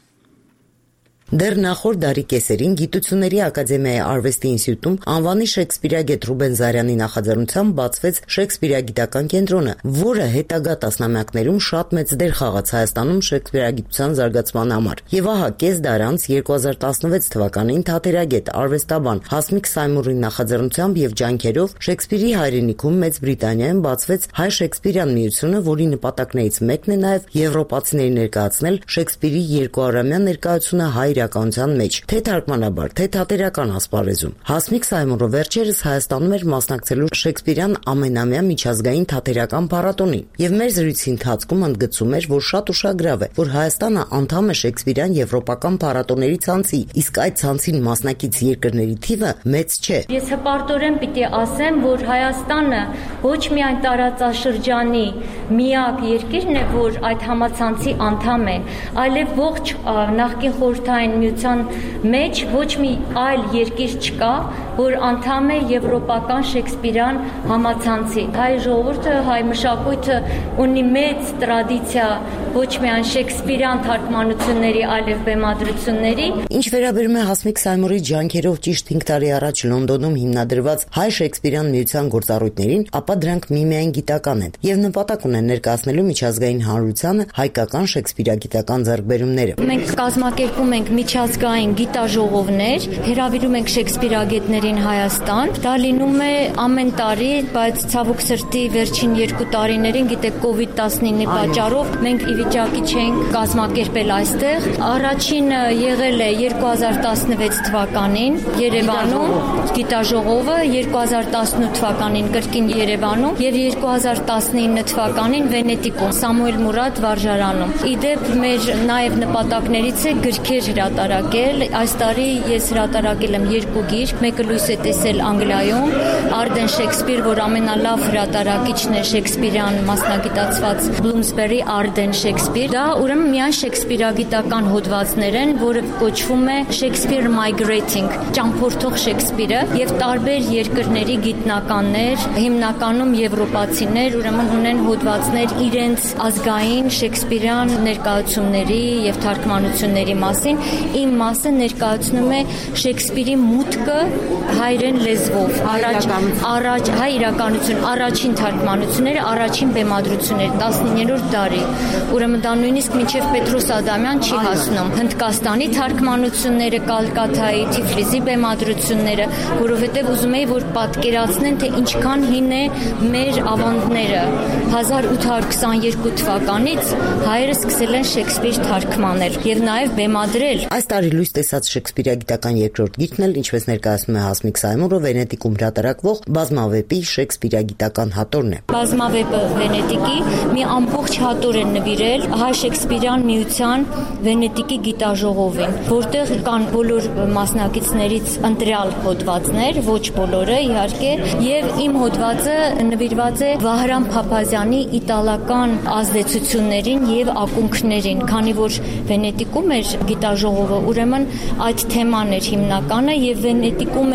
Դեռ նախորդ դարի կեսերին Գիտությունների ակադեմիայի արվեստի ինստիտուտում անվանի Շեքսպիրագետ Ռուբեն Զարյանի նախաձեռնությամբ բացվեց Շեքսպիրագիտական կենտրոնը, որը հետագա տասնամյակներում շատ մեծ դեր խաղաց Հայաստանում շեքսպիրագիտության զարգացման համար։ Եվ ահա կես դար անց երկու հազար տասնվեց թվականին թատերագետ, արվեստաբան Հասմիկ Սայմուրի նախաձեռնությամբ եւ ջանքերով Շեքսպիրի հայրենիքում Մեծ Բրիտանիայում բացվեց Հայ Շեքսպիրյան միությունը, որի նպատակներից մեկն է նաեւ եվրոպացիների ներկայացնել Շեքսպիրի երկուարամյա ներկայությունը հայ իրականության մեջ, թե թարգմանաբար, թե թատերական ասպարեզում։ Հասմիկ Սայմուրը վերջերս Հայաստանում էր մասնակցելու Շեքսպիրյան ամենամյա միջազգային թատերական փառատոնին, եւ մեր զրույցի ընթացքում ընդգծում էր, որ շատ ուշագրավ է, որ Հայաստանը անդամ է Շեքսպիրյան եվրոպական փառատոների ցանցի, իսկ այդ ցանցին մասնակից երկրների թիվը մեծ չէ։ Ես հպարտորեն պիտի ասեմ, որ Հայաստանը ոչ միայն տարածաշրջանի միակ երկիրն է, որ այդ համացանցի անդամ է, այլև ողջ նախկին խորհրդային միության մեջ ոչ մի այլ երկիր չկա, որ անդամ է եվրոպական շեքսպիրյան համացանցի։ Հայ ժողովուրդը, հայ մշակույթը ունի մեծ տրադիցիա ոչ միայն շեքսպիրյան թարգմանությունների, այլև բեմադրությունների։ Ինչ վերաբերում է Հասմիկ Սայմուրի ջանքերով ճիշտ հինգ տարի առաջ Լոնդոնում հիմնադրված Հայ Շեքսպիրյան միության գործառույթներին, ապա դրանք միմիայն գիտական են եւ նպատակ ունեն ներկայացնելու միջազգային հանրությանը հայկական շեքսպիրագիտական ձեռքբերումները։ Մենք կազմակերպում ենք միջազգային գիտաժողովներ, հրավիրում ենք շեքսպիրագետներին Հայաստան։ Դա լինում է ամեն տարի, բայց ցավոք սրտի վերջին երկու տարիներին, գիտեք, կովիդ տասնինի պատճառով մենք ի վիճակի չենք կազմակերպել այստեղ։ Առաջինը եղել է երկու հազար տասնվեց թվականին Երևանում գիտաժողովը, երկու հազար տասնութ թվականին կրկին Երևանում եւ երկու հազար տասնինը թվականին Վենետիկում Սամուել Մուրադ վարժարանում։ Իդեպ մեր նաեւ նպատակներից է գրքեր հրատարակել։ Այս տարի ես հրատարակել եմ երկու գիրք, մեկը լույս է տեսել Անգլիայում, Arden Shakespeare, որ ամենալավ հրատարակիչն է շեքսպիրյան մասնագիտացված Bloomsbury Arden Shakespeare։ Դա ուրեմն միայն շեքսպիրագիտական հոդվածներ են, որը կոչվում է Shakespeare Migrating, ճամփորդող Շեքսպիրը, եւ տարբեր երկրների գիտնականներ, հիմնականում եվրոպացիներ, ուրեմն ունեն հոդվածներ իրենց ազգային շեքսպիրյան ներկայացումների եւ թարգմանությունների մասին։ Իմ մասը ներկայացնում է Շեքսպիրի մուտքը հայերեն լեզվով, առաջ առաջ հայ իրականություն, առաջին թարգմանությունները, առաջին բեմադրությունները տասնիններորդ դարի։ Ուրեմն դա նույնիսկ մինչև Պետրոս Ադամյան չի հասնում։ Հնդկաստանի թարգմանությունները, Կալկաթայի, Թիֆլիսի բեմադրությունները, որովհետև ուզում էի, որ պատկերացնեն, թե ինչքան հին է մեր ավանդները։ հազար ութ հարյուր քսաներկու թվականից հայերը սկսել են Շեքսպիր թարգմանել եւ նաեւ բեմադրել։ Այս տարի լույս տեսած շեքսպիրագիտական երկրորդ գիրքն էլ, ինչպես ներկայացնում է Հասմիկ Սայմուրը, Վենետիկում հրատարակվող Բազմավեպի շեքսպիրագիտական հատորն է։ Բազմավեպը Վենետիկի մի ամբողջ հատոր են նվիրել Հայ Շեքսպիրյան միության Վենետիկի գիտաժողովին, որտեղ կան բոլոր մասնակիցներից ընտրյալ հոդվածներ, ոչ բոլորը իհարկե, եւ իմ հոդվածը նվիրված է Վահրամ Փափազյանի իտալական ազդեցություններին եւ ակունքներին, քանի որ Վենետիկում էր գիտաժողովը, ուրեմն այդ թեման էր հիմնականը եւ Վենետիկում են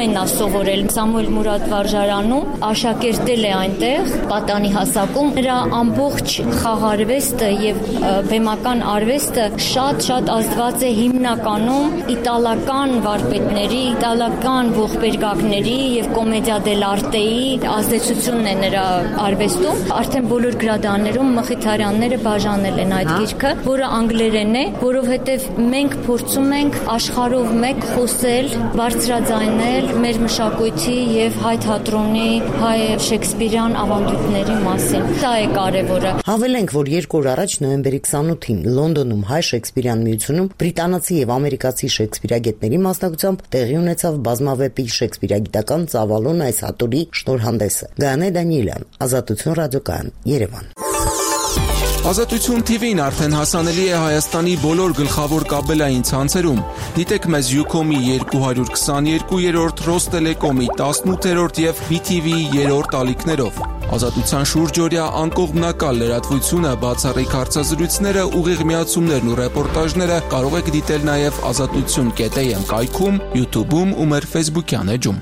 Գյումրիներն ա սովորել Սամուել Մուրադ վարժարանում, աշակերտել է այնտեղ պատանի հասակում։ Նրա ամբողջ խաղարվեստը եւ բեմական արվեստը շատ-շատ ազդված է հիմնականում իտալական վարպետների, իտալական ողբերգակների եւ կոմեդիա դել'արտեի ազդեցությունն է նրա արվեստում։ Արդեն բոլոր գրադարաններում Մխիթարյանները բաժանել են այդ գիրքը, որը անգլերեն է, որովհետեւ մենք փորձում ենք աշխարհով մեկ խոսել, բարձրաձայնել մեր մշակույթի եւ հայ թատրոնի, հայ շեքսպիրյան ավանդույթների մասին։ Դա է կարևորը։ Հավելենք, որ երկու օր առաջ նոյեմբերի քսանութին Լոնդոնում հայ շեքսպիրյան միությունում բրիտանացի եւ ամերիկացի շեքսպիրագետների մասնակցությամբ տեղի ունեցավ բազմավեպի շեքսպիրագիտական ծավալուն այս հատորի շնորհանդեսը։ Գայանե Դանիելյան, Ազատություն ռադիոկայան, Երևան։ Ազատություն թի վին արդեն հասանելի է Հայաստանի բոլոր գլխավոր կաբելային ցանցերում։ Դիտեք մեզ Յուքոմի երկու հարյուր քսաներկուերորդ, Ռոստելեկոմի տասնութերորդ եւ բի թի վի երրորդ ալիքներով։ Ազատության շուրջօրյա անկողմնակալ լրատվությունը, բացառիկ հարցազրույցները, ուղիղ միացումներն ու ռեպորտաժները կարող եք դիտել նաև ազատություն կետ էյ էմ կայքում, YouTube-ում ու մեր Facebook-յան էջում։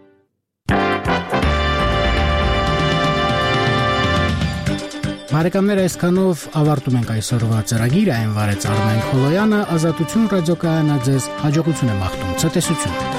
Բարեկամներ, այսքանով ավարտում ենք այսօրվա ծրագիրը, այն վարեց Արմեն Խոլոյանը, Ազատություն ռադիոկայանը ձեզ հաջողություն է մաղթում, ցտեսություն։